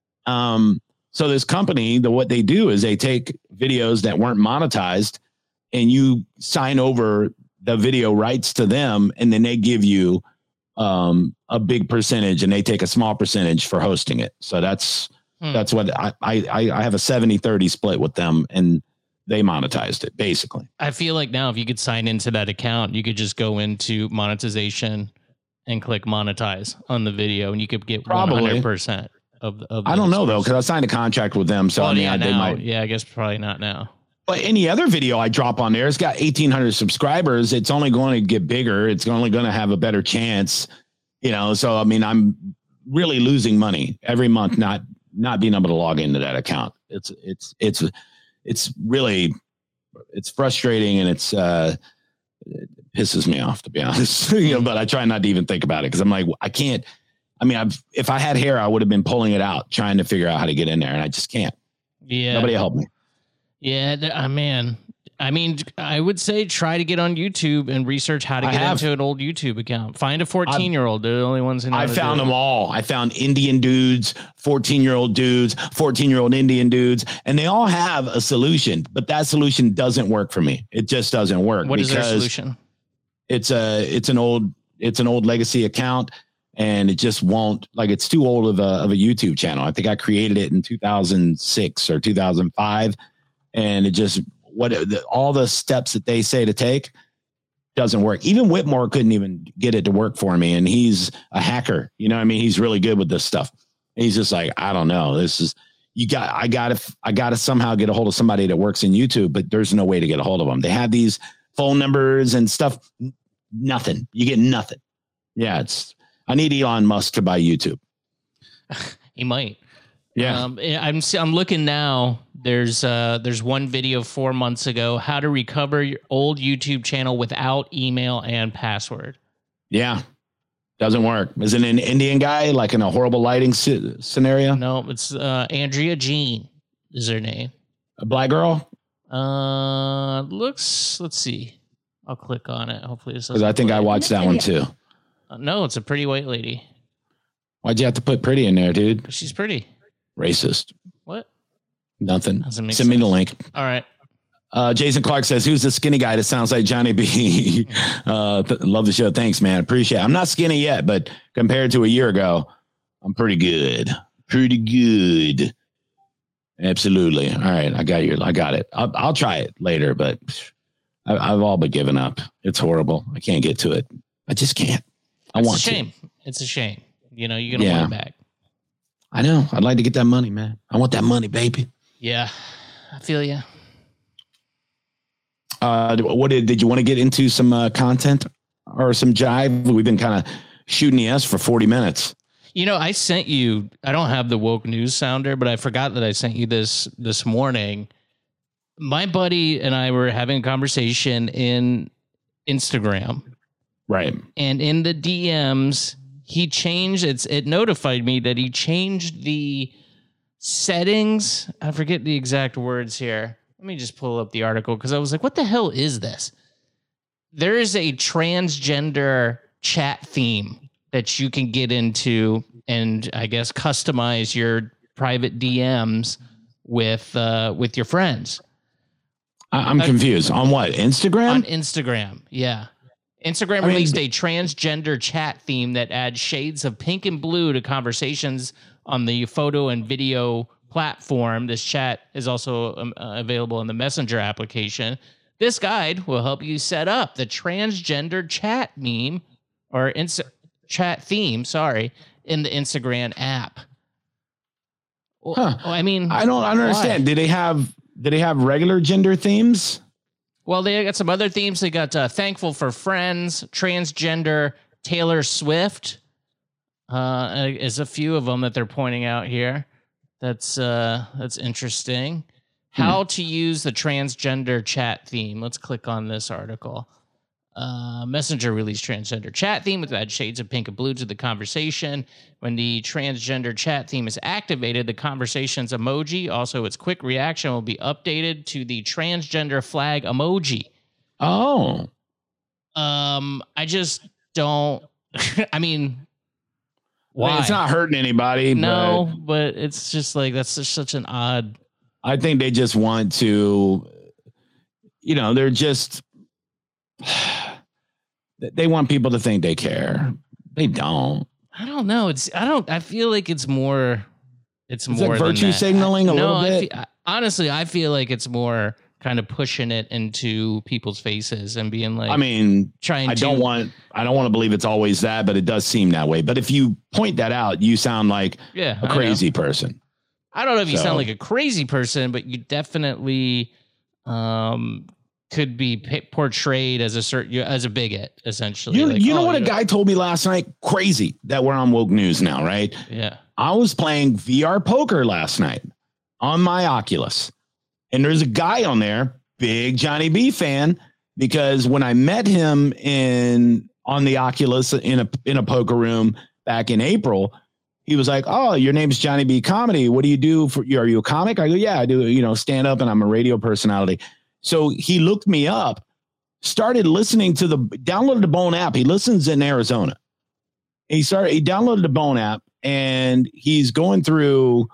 So this company, what they do is they take videos that weren't monetized and you sign over the video rights to them, and then they give you a big percentage, and they take a small percentage for hosting it. So that's what I have a 70-30 split with them, and they monetized it basically. I feel like now if you could sign into that account, you could just go into monetization and click monetize on the video, and you could get 100% of I don't know though, because I signed a contract with them. So I guess probably not now. But any other video I drop on there, it's got 1,800 subscribers. It's only going to get bigger. It's only going to have a better chance, So, I mean, I'm really losing money every month, not being able to log into that account. It's really frustrating, and it pisses me off, to be honest. But I try not to even think about it because I'm like, I can't. I mean, if I had hair, I would have been pulling it out, trying to figure out how to get in there, and I just can't. Yeah, nobody helped me. Yeah, man. I mean, I would say try to get on YouTube and research how to get into an old YouTube account. Find a 14-year-old. They're the only ones who know. I found them all. I found Indian dudes, 14-year-old dudes, 14-year-old Indian dudes, and they all have a solution, but that solution doesn't work for me. It just doesn't work. What is their solution? It's an old legacy account, and it just won't, it's too old of a YouTube channel. I think I created it in 2006 or 2005. And it just, all the steps that they say to take doesn't work. Even Whitmore couldn't even get it to work for me. And he's a hacker. He's really good with this stuff. And he's just like, I don't know. I gotta somehow get a hold of somebody that works in YouTube, but there's no way to get a hold of them. They have these phone numbers and stuff. Nothing. You get nothing. Yeah. I need Elon Musk to buy YouTube. He might. Yeah. I'm looking now. There's one video 4 months ago, how to recover your old YouTube channel without email and password. Yeah. Doesn't work. Is it an Indian guy, like in a horrible lighting scenario? No, it's Andrea Jean is her name. A black girl? Let's see. I'll click on it. Hopefully this Because I think I watched that one too. No, it's a pretty white lady. Why'd you have to put pretty in there, dude? She's pretty. Racist. What? Nothing. Doesn't make Send me the sense. link. All right. Jason Clark says, who's the skinny guy that sounds like Johnny B? Love the show. Thanks, man. Appreciate it. I'm not skinny yet, but compared to a year ago, I'm pretty good. Pretty good. Absolutely. All right. I got it. I'll try it later, but I've all but given up. It's horrible. I can't get to it. I just can't. It's a shame. It's a shame. You know, you're going to want it back. I know. I'd like to get that money, man. I want that money, baby. Yeah. I feel you. Did you want to get into some content or some jive? We've been kind of shooting the S for 40 minutes. You know, I sent you, I don't have the woke news sounder, but I forgot that I sent you this morning. My buddy and I were having a conversation in Instagram. Right. And in the DMs, he changed, it notified me that he changed the settings. I forget the exact words here. Let me just pull up the article because I was like, what the hell is this? There is a transgender chat theme that you can get into and I guess customize your private DMs with your friends. I'm confused. On what? Instagram? On Instagram, yeah. Instagram released a transgender chat theme that adds shades of pink and blue to conversations on the photo and video platform. This chat is also available in the Messenger application. This guide will help you set up the transgender chat meme or chat theme, in the Instagram app. Huh. I mean, I don't understand. Did they have regular gender themes? Well, they got some other themes. They got Thankful for Friends, Transgender, Taylor Swift. Is a few of them that they're pointing out here. That's interesting. How to use the transgender chat theme. Let's click on this article. Messenger released transgender chat theme with add shades of pink and blue to the conversation. When the transgender chat theme is activated, the conversation's emoji, also its quick reaction, will be updated to the transgender flag emoji. Oh. I just don't. I mean, why? It's not hurting anybody. No, but it's just like that's just such an odd. I think they just want to, they're just. They want people to think they care. They don't. I don't know. I feel like it's more. It's more like virtue signaling a little bit. Honestly, I feel like it's more kind of pushing it into people's faces and being like. I mean, I don't want to believe it's always that, but it does seem that way. But if you point that out, you sound like a crazy person. I don't know if you sound like a crazy person, but you definitely could be portrayed as a bigot, essentially. You know what a guy told me last night? Crazy that we're on woke news now, right? Yeah. I was playing VR poker last night on my Oculus, and there's a guy on there, big Johnny B fan, because when I met him on the Oculus in a poker room back in April, he was like, "Oh, your name's Johnny B Comedy. What do you do are you a comic?" I go, "Yeah, I do, stand up and I'm a radio personality." So he looked me up, started listening to downloaded the Bone app. He listens in Arizona. He downloaded the Bone app and he's going through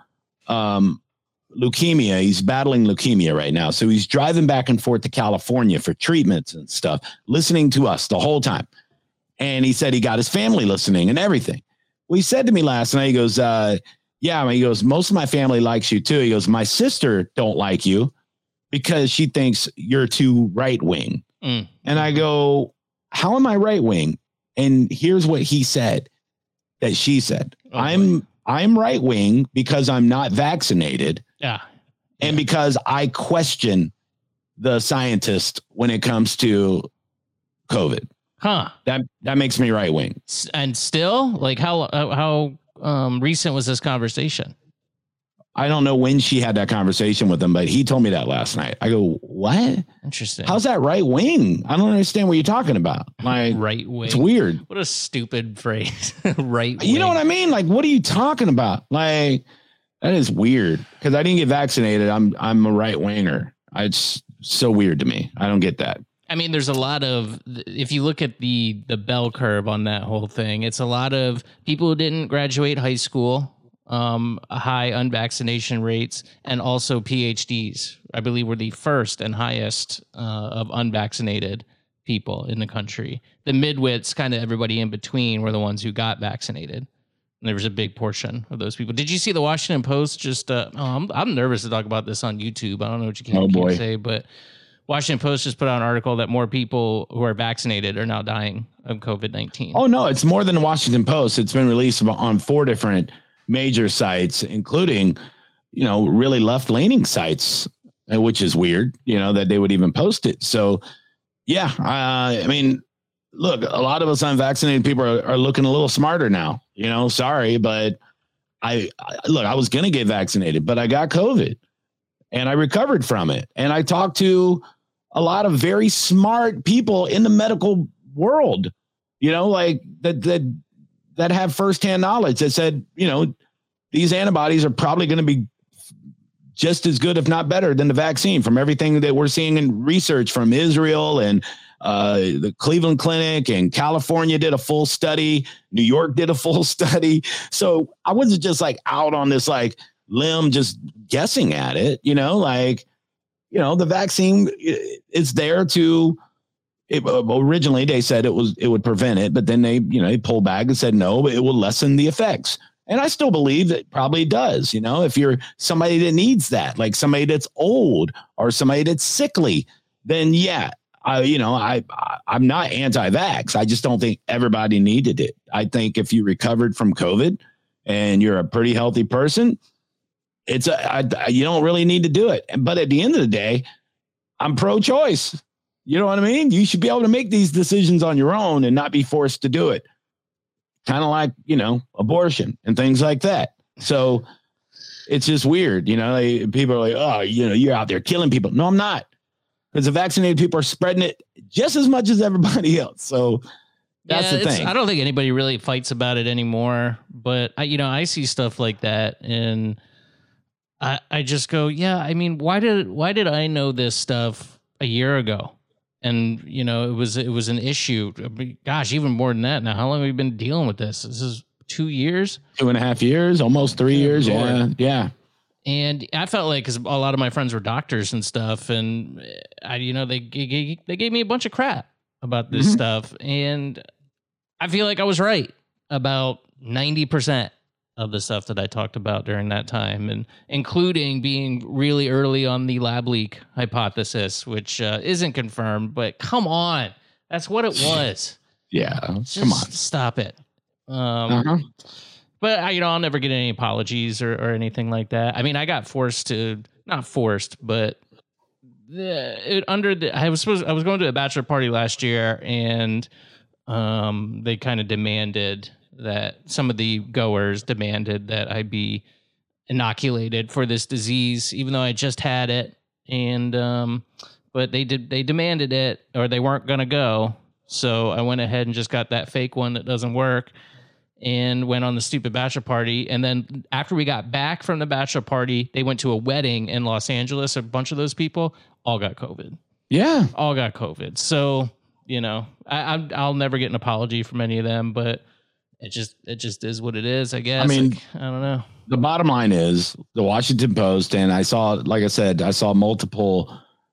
leukemia. He's battling leukemia right now. So he's driving back and forth to California for treatments and stuff, listening to us the whole time. And he said he got his family listening and everything. Well, he said to me last night, he goes, yeah, he goes, most of my family likes you too. He goes, my sister don't like you because she thinks you're too right wing. And I go, how am I right wing? And here's what he said that she said. I'm right wing because I'm not vaccinated. Yeah. And because I question the scientist when it comes to COVID. Huh. That makes me right wing. And still, like how recent was this conversation? I don't know when she had that conversation with him, but he told me that last night. I go, what? Interesting. How's that right wing? I don't understand what you're talking about. Like right wing. It's weird. What a stupid phrase. Right wing. You know what I mean? Like, what are you talking about? Like, That is weird because I didn't get vaccinated. I'm a right winger. It's so weird to me. I don't get that. I mean, there's a lot of, if you look at the bell curve on that whole thing, it's a lot of people who didn't graduate high school, high unvaccination rates, and also PhDs. I believe were the first and highest of unvaccinated people in the country. The midwits, kind of everybody in between, were the ones who got vaccinated. And there was a big portion of those people. Did you see the Washington Post? Just, I'm nervous to talk about this on YouTube. I don't know what you can say, but Washington Post just put out an article that more people who are vaccinated are now dying of COVID-19. Oh, no, it's more than the Washington Post. It's been released on 4 different major sites, including, really left-leaning sites, which is weird, that they would even post it. So, yeah, I mean, look, a lot of us unvaccinated people are looking a little smarter now, sorry, but I was going to get vaccinated, but I got COVID and I recovered from it. And I talked to a lot of very smart people in the medical world, like that have firsthand knowledge that said, these antibodies are probably going to be just as good, if not better, than the vaccine from everything that we're seeing in research from Israel and the Cleveland Clinic, and California did a full study. New York did a full study. So I wasn't just like out on this like limb, just guessing at it, the vaccine is there to, originally they said it would prevent it, but then they pulled back and said, no, it will lessen the effects. And I still believe that probably does, if you're somebody that needs that, like somebody that's old or somebody that's sickly, then yeah, I'm not anti-vax. I just don't think everybody needed it. I think if you recovered from COVID and you're a pretty healthy person, you don't really need to do it. But at the end of the day, I'm pro-choice. You know what I mean? You should be able to make these decisions on your own and not be forced to do it. Kind of like, abortion and things like that. So it's just weird. People are like, oh, you're out there killing people. No, I'm not. Because the vaccinated people are spreading it just as much as everybody else. So that's the thing. I don't think anybody really fights about it anymore. But, I see stuff like that and I just go, yeah, I mean, why did I know this stuff a year ago? And, it was an issue. I mean, gosh, even more than that now. How long have we been dealing with this? This is 2 years? 2.5 years, almost 3 years. Yeah. And I felt like, because a lot of my friends were doctors and stuff, and they gave me a bunch of crap about this stuff, and I feel like I was right about 90% of the stuff that I talked about during that time, and including being really early on the lab leak hypothesis, which isn't confirmed, but come on, that's what it was. Yeah, just come on, stop it. But I'll never get any apologies or anything like that. I mean, I got not forced, but I was going to a bachelor party last year, and they kind of demanded that some of the goers demanded that I be inoculated for this disease, even though I just had it. And but they demanded it, or they weren't going to go. So I went ahead and just got that fake one that doesn't work, and went on the stupid bachelor party. And then after we got back from the bachelor party, they went to a wedding in Los Angeles. A bunch of those people all got COVID. Yeah. All got COVID. So, I'll never get an apology from any of them, but it just is what it is, I guess. I mean, I don't know. The bottom line is the Washington Post, and I saw multiple,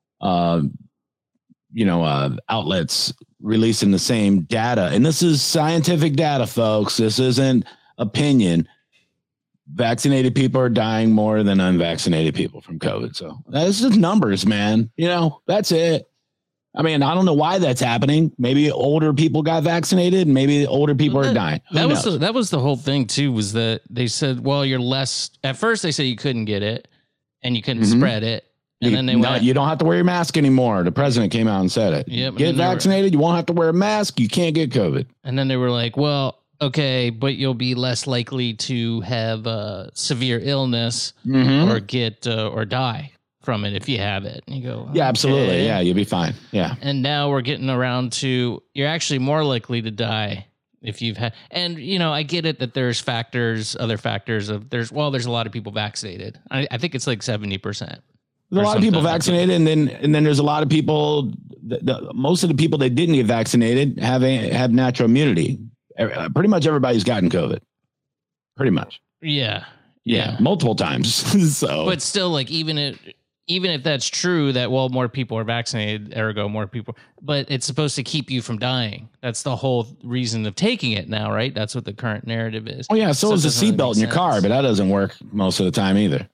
outlets releasing the same data. And this is scientific data, folks. This isn't opinion. Vaccinated people are dying more than unvaccinated people from COVID. So that's just numbers, man. That's it. I mean, I don't know why that's happening. Maybe older people got vaccinated and maybe older people are dying. That was the whole thing too, was that they said, well, you're less, at first they said you couldn't get it and you couldn't spread it. And then you don't have to wear your mask anymore. The president came out and said it. Yep, get vaccinated. You won't have to wear a mask. You can't get COVID. And then they were like, well, okay, but you'll be less likely to have severe illness or get or die from it if you have it. And you go, yeah, absolutely. Yeah, you'll be fine. Yeah. And now we're getting around to you're actually more likely to die If you've had, and I get it that there's other factors of there's a lot of people vaccinated. I think it's like 70%. There's a lot of people vaccinated, and then there's a lot of people. Most of the people that didn't get vaccinated have natural immunity. Pretty much everybody's gotten COVID. Pretty much. Yeah. Multiple times. So, but still, like even if that's true, that more people are vaccinated, ergo more people, but it's supposed to keep you from dying. That's the whole reason of taking it now, right? That's what the current narrative is. Oh yeah, so is the seatbelt in your car, but that doesn't work most of the time either.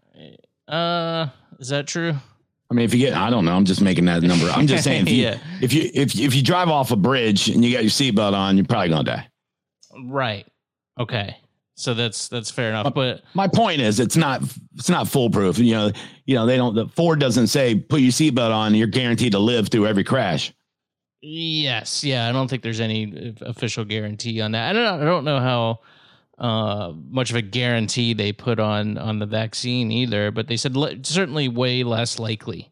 Is that true? I mean, I don't know. I'm just making that number. I'm just saying, if you drive off a bridge and you got your seatbelt on, you're probably gonna die. Right. Okay. So that's fair enough. But my point is, it's not foolproof. They don't. The Ford doesn't say put your seatbelt on. You're guaranteed to live through every crash. Yes. Yeah. I don't think there's any official guarantee on that. I don't know how much of a guarantee they put on the vaccine either. But they said certainly way less likely.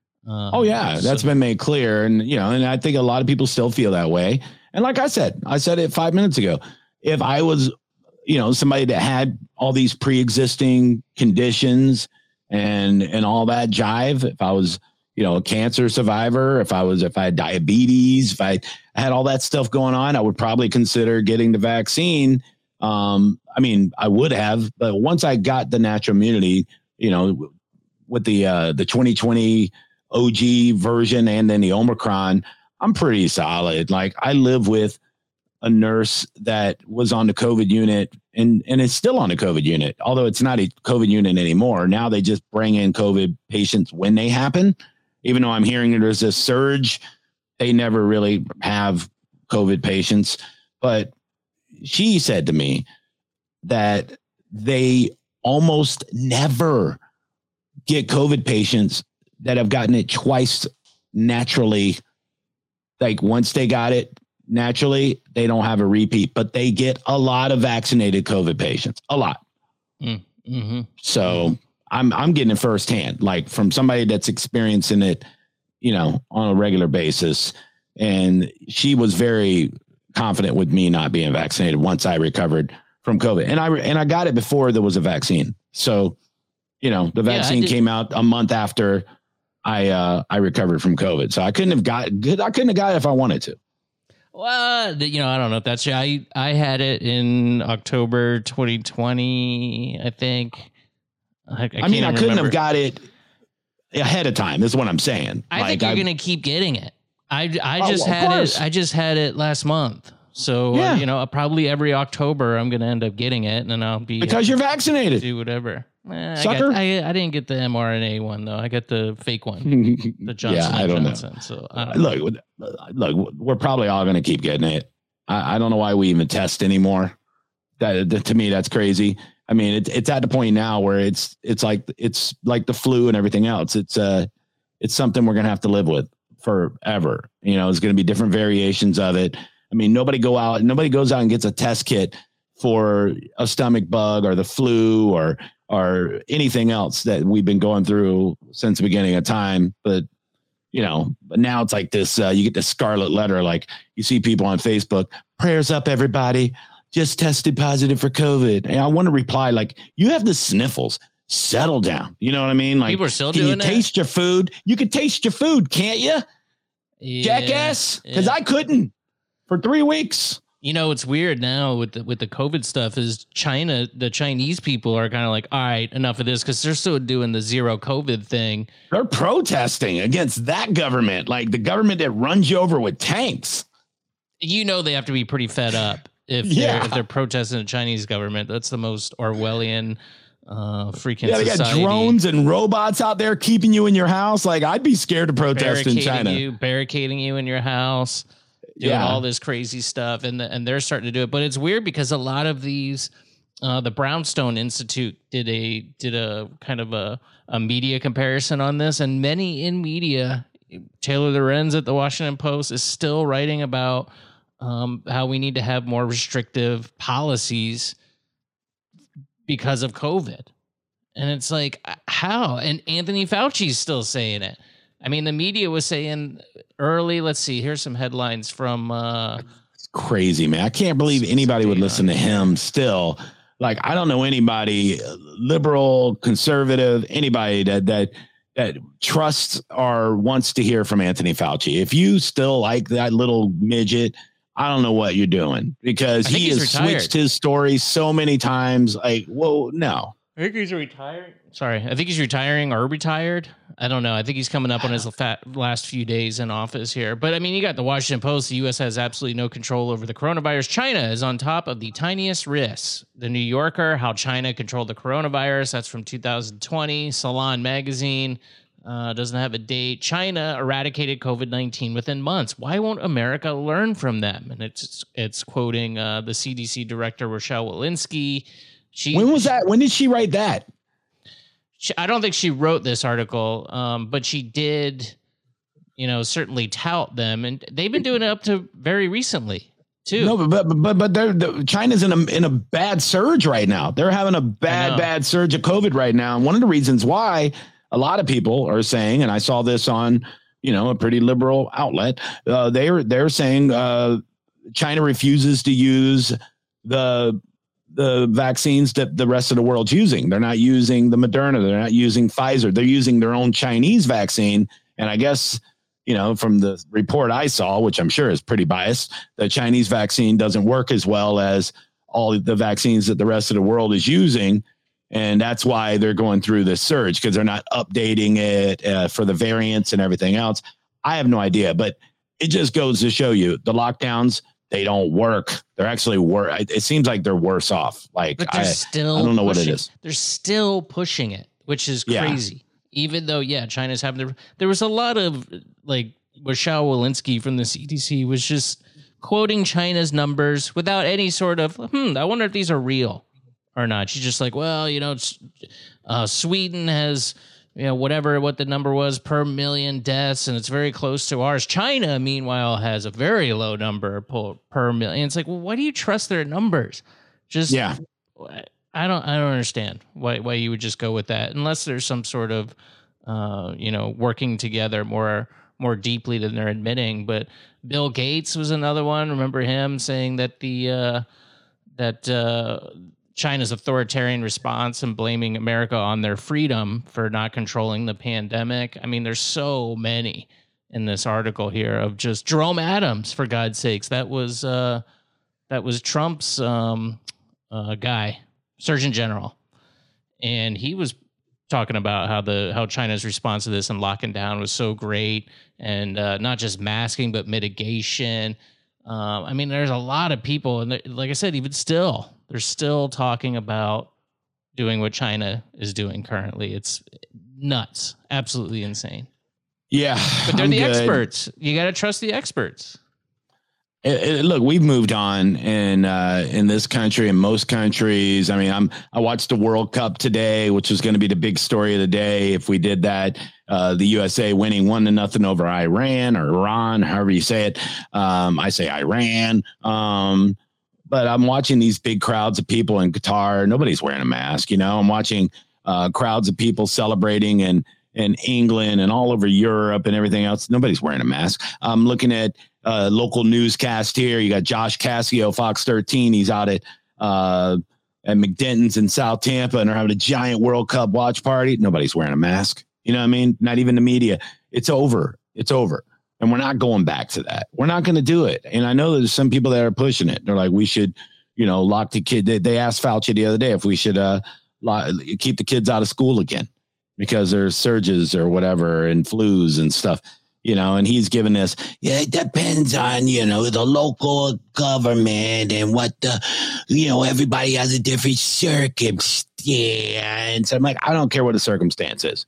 That's been made clear, and and I think a lot of people still feel that way. And like I said it 5 minutes ago. If I was somebody that had all these pre-existing conditions and all that jive, if I was, a cancer survivor, if I had diabetes, if I had all that stuff going on, I would probably consider getting the vaccine. I would have, but once I got the natural immunity, with the 2020 OG version and then the Omicron, I'm pretty solid. Like I live with a nurse that was on the COVID unit and is still on the COVID unit, although it's not a COVID unit anymore. Now they just bring in COVID patients when they happen. Even though I'm hearing there's a surge, they never really have COVID patients. But she said to me that they almost never get COVID patients that have gotten it twice naturally. Like once they got it naturally, they don't have a repeat, but they get a lot of vaccinated COVID patients, a lot. Mm-hmm. So I'm getting it firsthand, like from somebody that's experiencing it, on a regular basis. And she was very confident with me not being vaccinated once I recovered from COVID. And I got it before there was a vaccine. So, the vaccine came out a month after I recovered from COVID. So I couldn't have got it if I wanted to. Well, I don't know if that's true. I had it in October 2020, I think. I couldn't have got it ahead of time. Is what I'm saying. I think you're going to keep getting it. I just had it last month. So, probably every October I'm going to end up getting it, and then I'll be because you're vaccinated. Do whatever. Sucker. I didn't get the mRNA one though. I got the fake one, the Johnson Johnson. Know. So look, we're probably all going to keep getting it. I don't know why we even test anymore. That to me, that's crazy. I mean, it's at the point now where it's like the flu and everything else. It's something we're going to have to live with forever. It's going to be different variations of it. I mean, nobody goes out and gets a test kit for a stomach bug or the flu or anything else that we've been going through since the beginning of time. But now it's like this, you get the scarlet letter, like you see people on Facebook, prayers up, everybody, just tested positive for COVID. And I want to reply, like, you have the sniffles, settle down. You know what I mean? Like, people are still can doing you that? Taste your food? You can taste your food, can't you? Yeah, jackass. Cause I couldn't for 3 weeks. What's weird now with the COVID stuff is the Chinese people are kind of like, all right, enough of this, because they're still doing the zero COVID thing. They're protesting against that government, like the government that runs you over with tanks. They have to be pretty fed up if they're protesting the Chinese government. That's the most Orwellian freaking they got society. Drones and robots out there keeping you in your house. Like I'd be scared to protest in China. Barricading you in your house. Doing all this crazy stuff, and they're starting to do it. But it's weird because a lot of these, the Brownstone Institute did a kind of a media comparison on this, and many in media, Taylor Lorenz at the Washington Post is still writing about how we need to have more restrictive policies because of COVID. And it's like, how? And Anthony Fauci's still saying it. I mean, the media was saying early, let's see, here's some headlines from crazy, man. I can't believe anybody would listen to him still. Like, I don't know anybody, liberal, conservative, anybody that trusts or wants to hear from Anthony Fauci. If you still like that little midget, I don't know what you're doing, because he has switched his story so many times. Like, whoa, no. I think he's retiring. Sorry, I think he's retiring or retired. I don't know. I think he's coming up on his last few days in office here. But I mean, you got the Washington Post. The U.S. has absolutely no control over the coronavirus. China is on top of the tiniest risks. The New Yorker, how China controlled the coronavirus. That's from 2020. Salon magazine doesn't have a date. China eradicated COVID-19 within months. Why won't America learn from them? And it's quoting the CDC director, Rochelle Walensky. When was that? When did she write that? I don't think she wrote this article, but she did, certainly tout them, and they've been doing it up to very recently too. No, but China's in a bad surge right now. They're having a bad surge of COVID right now, and one of the reasons why a lot of people are saying, and I saw this on a pretty liberal outlet, they're saying China refuses to use the vaccines that the rest of the world's using. They're not using the Moderna. They're not using Pfizer. They're using their own Chinese vaccine. And I guess, from the report I saw, which I'm sure is pretty biased, the Chinese vaccine doesn't work as well as all the vaccines that the rest of the world is using. And that's why they're going through this surge, because they're not updating it for the variants and everything else. I have no idea, but it just goes to show you the lockdowns, they don't work. They're actually worse. It seems like they're worse off. Like, but I don't know what it is. They're still pushing it, which is crazy. Yeah. Even though, China's having there was a lot of Rochelle Walensky from the CDC was just quoting China's numbers without any sort of, I wonder if these are real or not. She's just like, well, Sweden has, what the number was per million deaths, and it's very close to ours. China, meanwhile, has a very low number per million. It's like, well, why do you trust their numbers? I don't understand why you would just go with that, unless there's some sort of, working together more deeply than they're admitting. But Bill Gates was another one. Remember him saying that China's authoritarian response and blaming America on their freedom for not controlling the pandemic. I mean, there's so many in this article here of just Jerome Adams, for God's sakes. That was Trump's guy, Surgeon General. And he was talking about how China's response to this and locking down was so great, and not just masking, but mitigation. I mean, there's a lot of people, and like I said, even still, they're still talking about doing what China is doing currently. It's nuts, absolutely insane. Yeah, but they're the experts. You got to trust the experts. Look, we've moved on in this country and most countries. I mean, I watched the World Cup today, which was going to be the big story of the day. If we did that, the USA winning 1-0 over Iran or Iran, however you say it. I say Iran. But I'm watching these big crowds of people in Qatar. Nobody's wearing a mask. I'm watching crowds of people celebrating in England and all over Europe and everything else. Nobody's wearing a mask. I'm looking at local newscast here. You got Josh Cascio, Fox 13. He's out at McDenton's in South Tampa, and they're having a giant World Cup watch party. Nobody's wearing a mask. You know what I mean? Not even the media. It's over. It's over. And we're not going back to that. We're not going to do it. And I know there's some people that are pushing it. They're like, we should, lock the kid. They asked Fauci the other day if we should keep the kids out of school again because there's surges or whatever and flus and stuff. And he's giving this, it depends on, the local government and what everybody has a different circumstance. And so I'm like, I don't care what the circumstance is.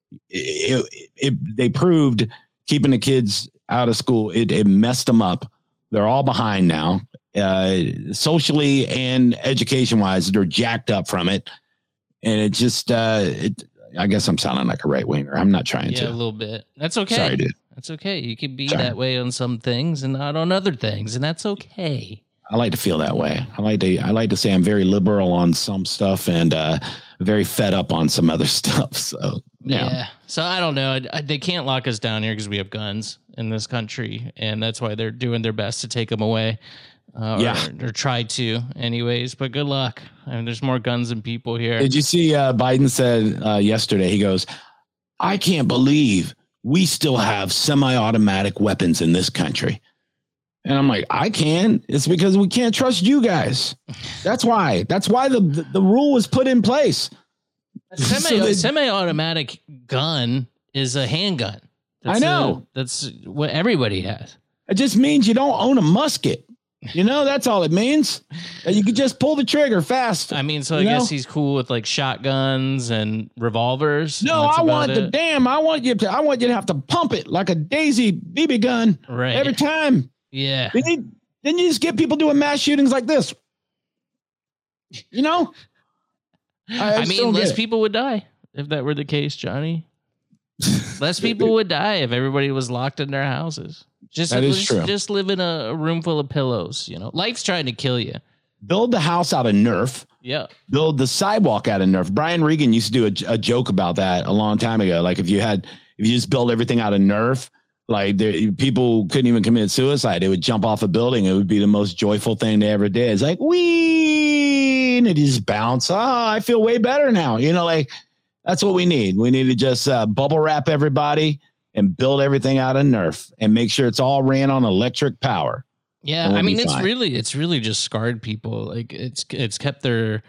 They proved keeping the kids out of school, it messed them up. They're all behind now, socially and education-wise. They're jacked up from it. And it just, I guess I'm sounding like a right-winger. I'm not trying to. Yeah, a little bit. That's okay. Sorry, dude. That's okay. You can be that way on some things and not on other things, and that's okay. I like to feel that way. I like to say I'm very liberal on some stuff and very fed up on some other stuff. So yeah. So I don't know. They can't lock us down here because we have guns, in this country, and that's why they're doing their best to take them away. Or try to anyways, but good luck. I mean, there's more guns than people here. Did you see Biden said yesterday, he goes, I can't believe we still have semi-automatic weapons in this country. And I'm like, I can. It's because we can't trust you guys. That's why. That's why the rule was put in place. Semi-automatic gun is a handgun. I know. That's what everybody has. It just means you don't own a musket. You know, that's all it means. You could just pull the trigger fast. I mean, so I guess he's cool with like shotguns and revolvers. No, I want you to have to pump it like a Daisy BB gun every time. Yeah. Then you just get people doing mass shootings like this. You know? I mean, less people would die if that were the case, Johnny. Less people would die if everybody was locked in their houses. Just live in a room full of pillows. You know, life's trying to kill you. Build the house out of Nerf. Yeah. Build the sidewalk out of Nerf. Brian Regan used to do a joke about that a long time ago. Like if you just build everything out of Nerf, like people couldn't even commit suicide. They would jump off a building. It would be the most joyful thing they ever did. It's like, wee, and it just bounce. Oh, I feel way better now. You know, like that's what we need. We need to just bubble wrap everybody and build everything out of Nerf and make sure it's all ran on electric power. Yeah, I mean, it's really just scarred people. Like it's kept their,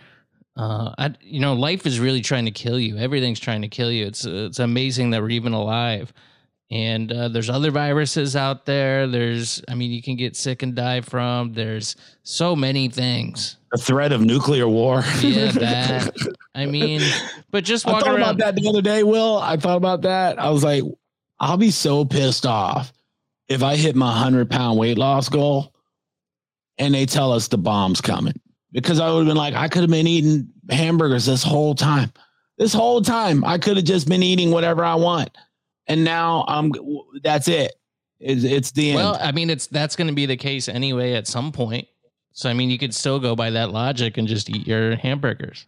life is really trying to kill you. Everything's trying to kill you. It's amazing that we're even alive. And there's other viruses out there. You can get sick and die from. There's so many things. The threat of nuclear war. Yeah, that. I mean, but just walk around. I thought about that the other day, Will. I thought about that. I was like, I'll be so pissed off if I hit my 100-pound weight loss goal and they tell us the bomb's coming, because I would have been like, I could have been eating hamburgers this whole time. I could have just been eating whatever I want. And now that's it. It's the end. Well, I mean, that's going to be the case anyway at some point. So, I mean, you could still go by that logic and just eat your hamburgers.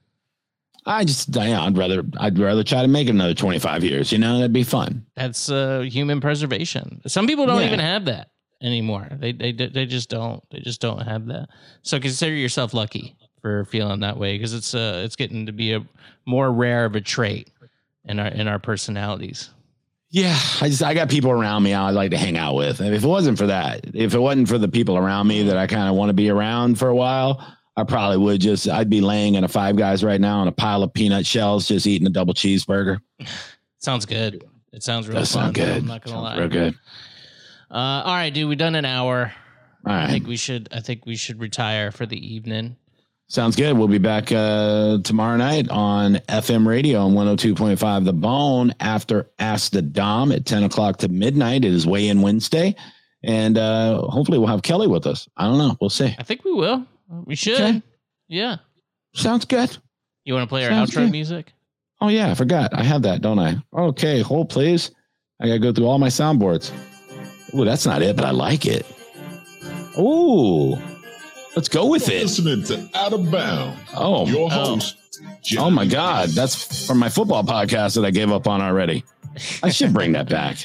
I'd rather try to make it another 25 years. You know, that'd be fun. That's human preservation. Some people don't even have that anymore. They just don't. They just don't have that. So consider yourself lucky for feeling that way, because it's getting to be a more rare of a trait in our personalities. Yeah, I got people around me I'd like to hang out with. And if it wasn't for the people around me that I kind of want to be around for a while, I probably would I'd be laying in a Five Guys right now on a pile of peanut shells, just eating a double cheeseburger. Sounds good. It sounds real fun. Sound good. I'm not going to lie. Real good. All right, dude, we've done an hour. All right. I think we should retire for the evening. Sounds good. We'll be back tomorrow night on FM radio on 102.5 The Bone after Ask the Dom at 10 o'clock to midnight. It is Weigh In Wednesday. And hopefully we'll have Kelly with us. I don't know. We'll see. I think we will. We should. Okay. Yeah. Sounds good. You want to play our outro music? Oh, yeah. I forgot. I have that, don't I? Okay. Hold, please. I got to go through all my soundboards. Oh, that's not it, but I like it. Oh, let's go with it. Listening to Out of Bounds. Oh, your host. Oh my God. That's from my football podcast that I gave up on already. I should bring that back.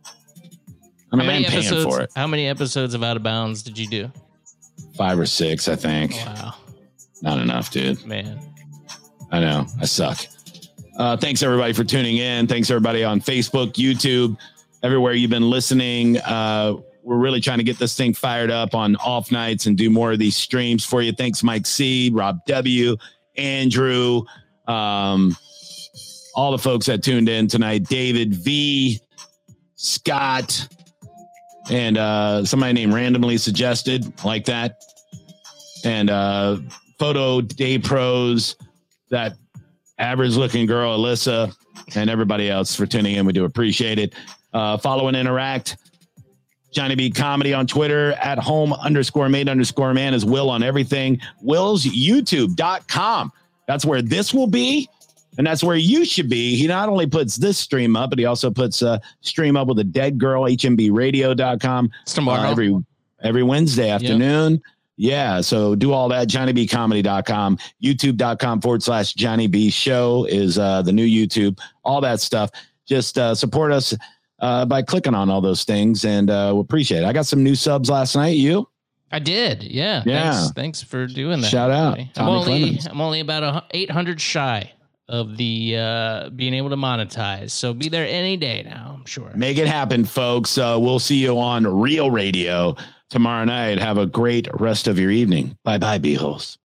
I mean, I'm paying for it. How many episodes of Out of Bounds did you do? 5 or 6, I think. Wow. Not enough, dude. Man. I know. I suck. Thanks, everybody, for tuning in. Thanks, everybody on Facebook, YouTube, everywhere you've been listening. We're really trying to get this thing fired up on off nights and do more of these streams for you. Thanks, Mike C, Rob W, Andrew, all the folks that tuned in tonight, David V, Scott, and somebody named Randomly Suggested, like that. And Photo Day Pros, that average looking girl, Alyssa, and everybody else for tuning in. We do appreciate it. Follow and interact. Johnny B Comedy on Twitter, at home_made_man is Will on everything. Will's YouTube.com. That's where this will be. And that's where you should be. He not only puts this stream up, but he also puts a stream up with a dead girl, hmbradio.com. It's tomorrow. Every Wednesday afternoon. Yep. Yeah. So do all that. JohnnyBComedy.com, youtube.com/Johnny B Show is the new YouTube, all that stuff. Just support us by clicking on all those things, and we appreciate it. I got some new subs last night. You? I did. Yeah. Thanks for doing that. Shout out. I'm only about 800 shy of the being able to monetize. So be there any day now, I'm sure. Make it happen, folks. We'll see you on Real Radio tomorrow night. Have a great rest of your evening. Bye-bye, beeholes.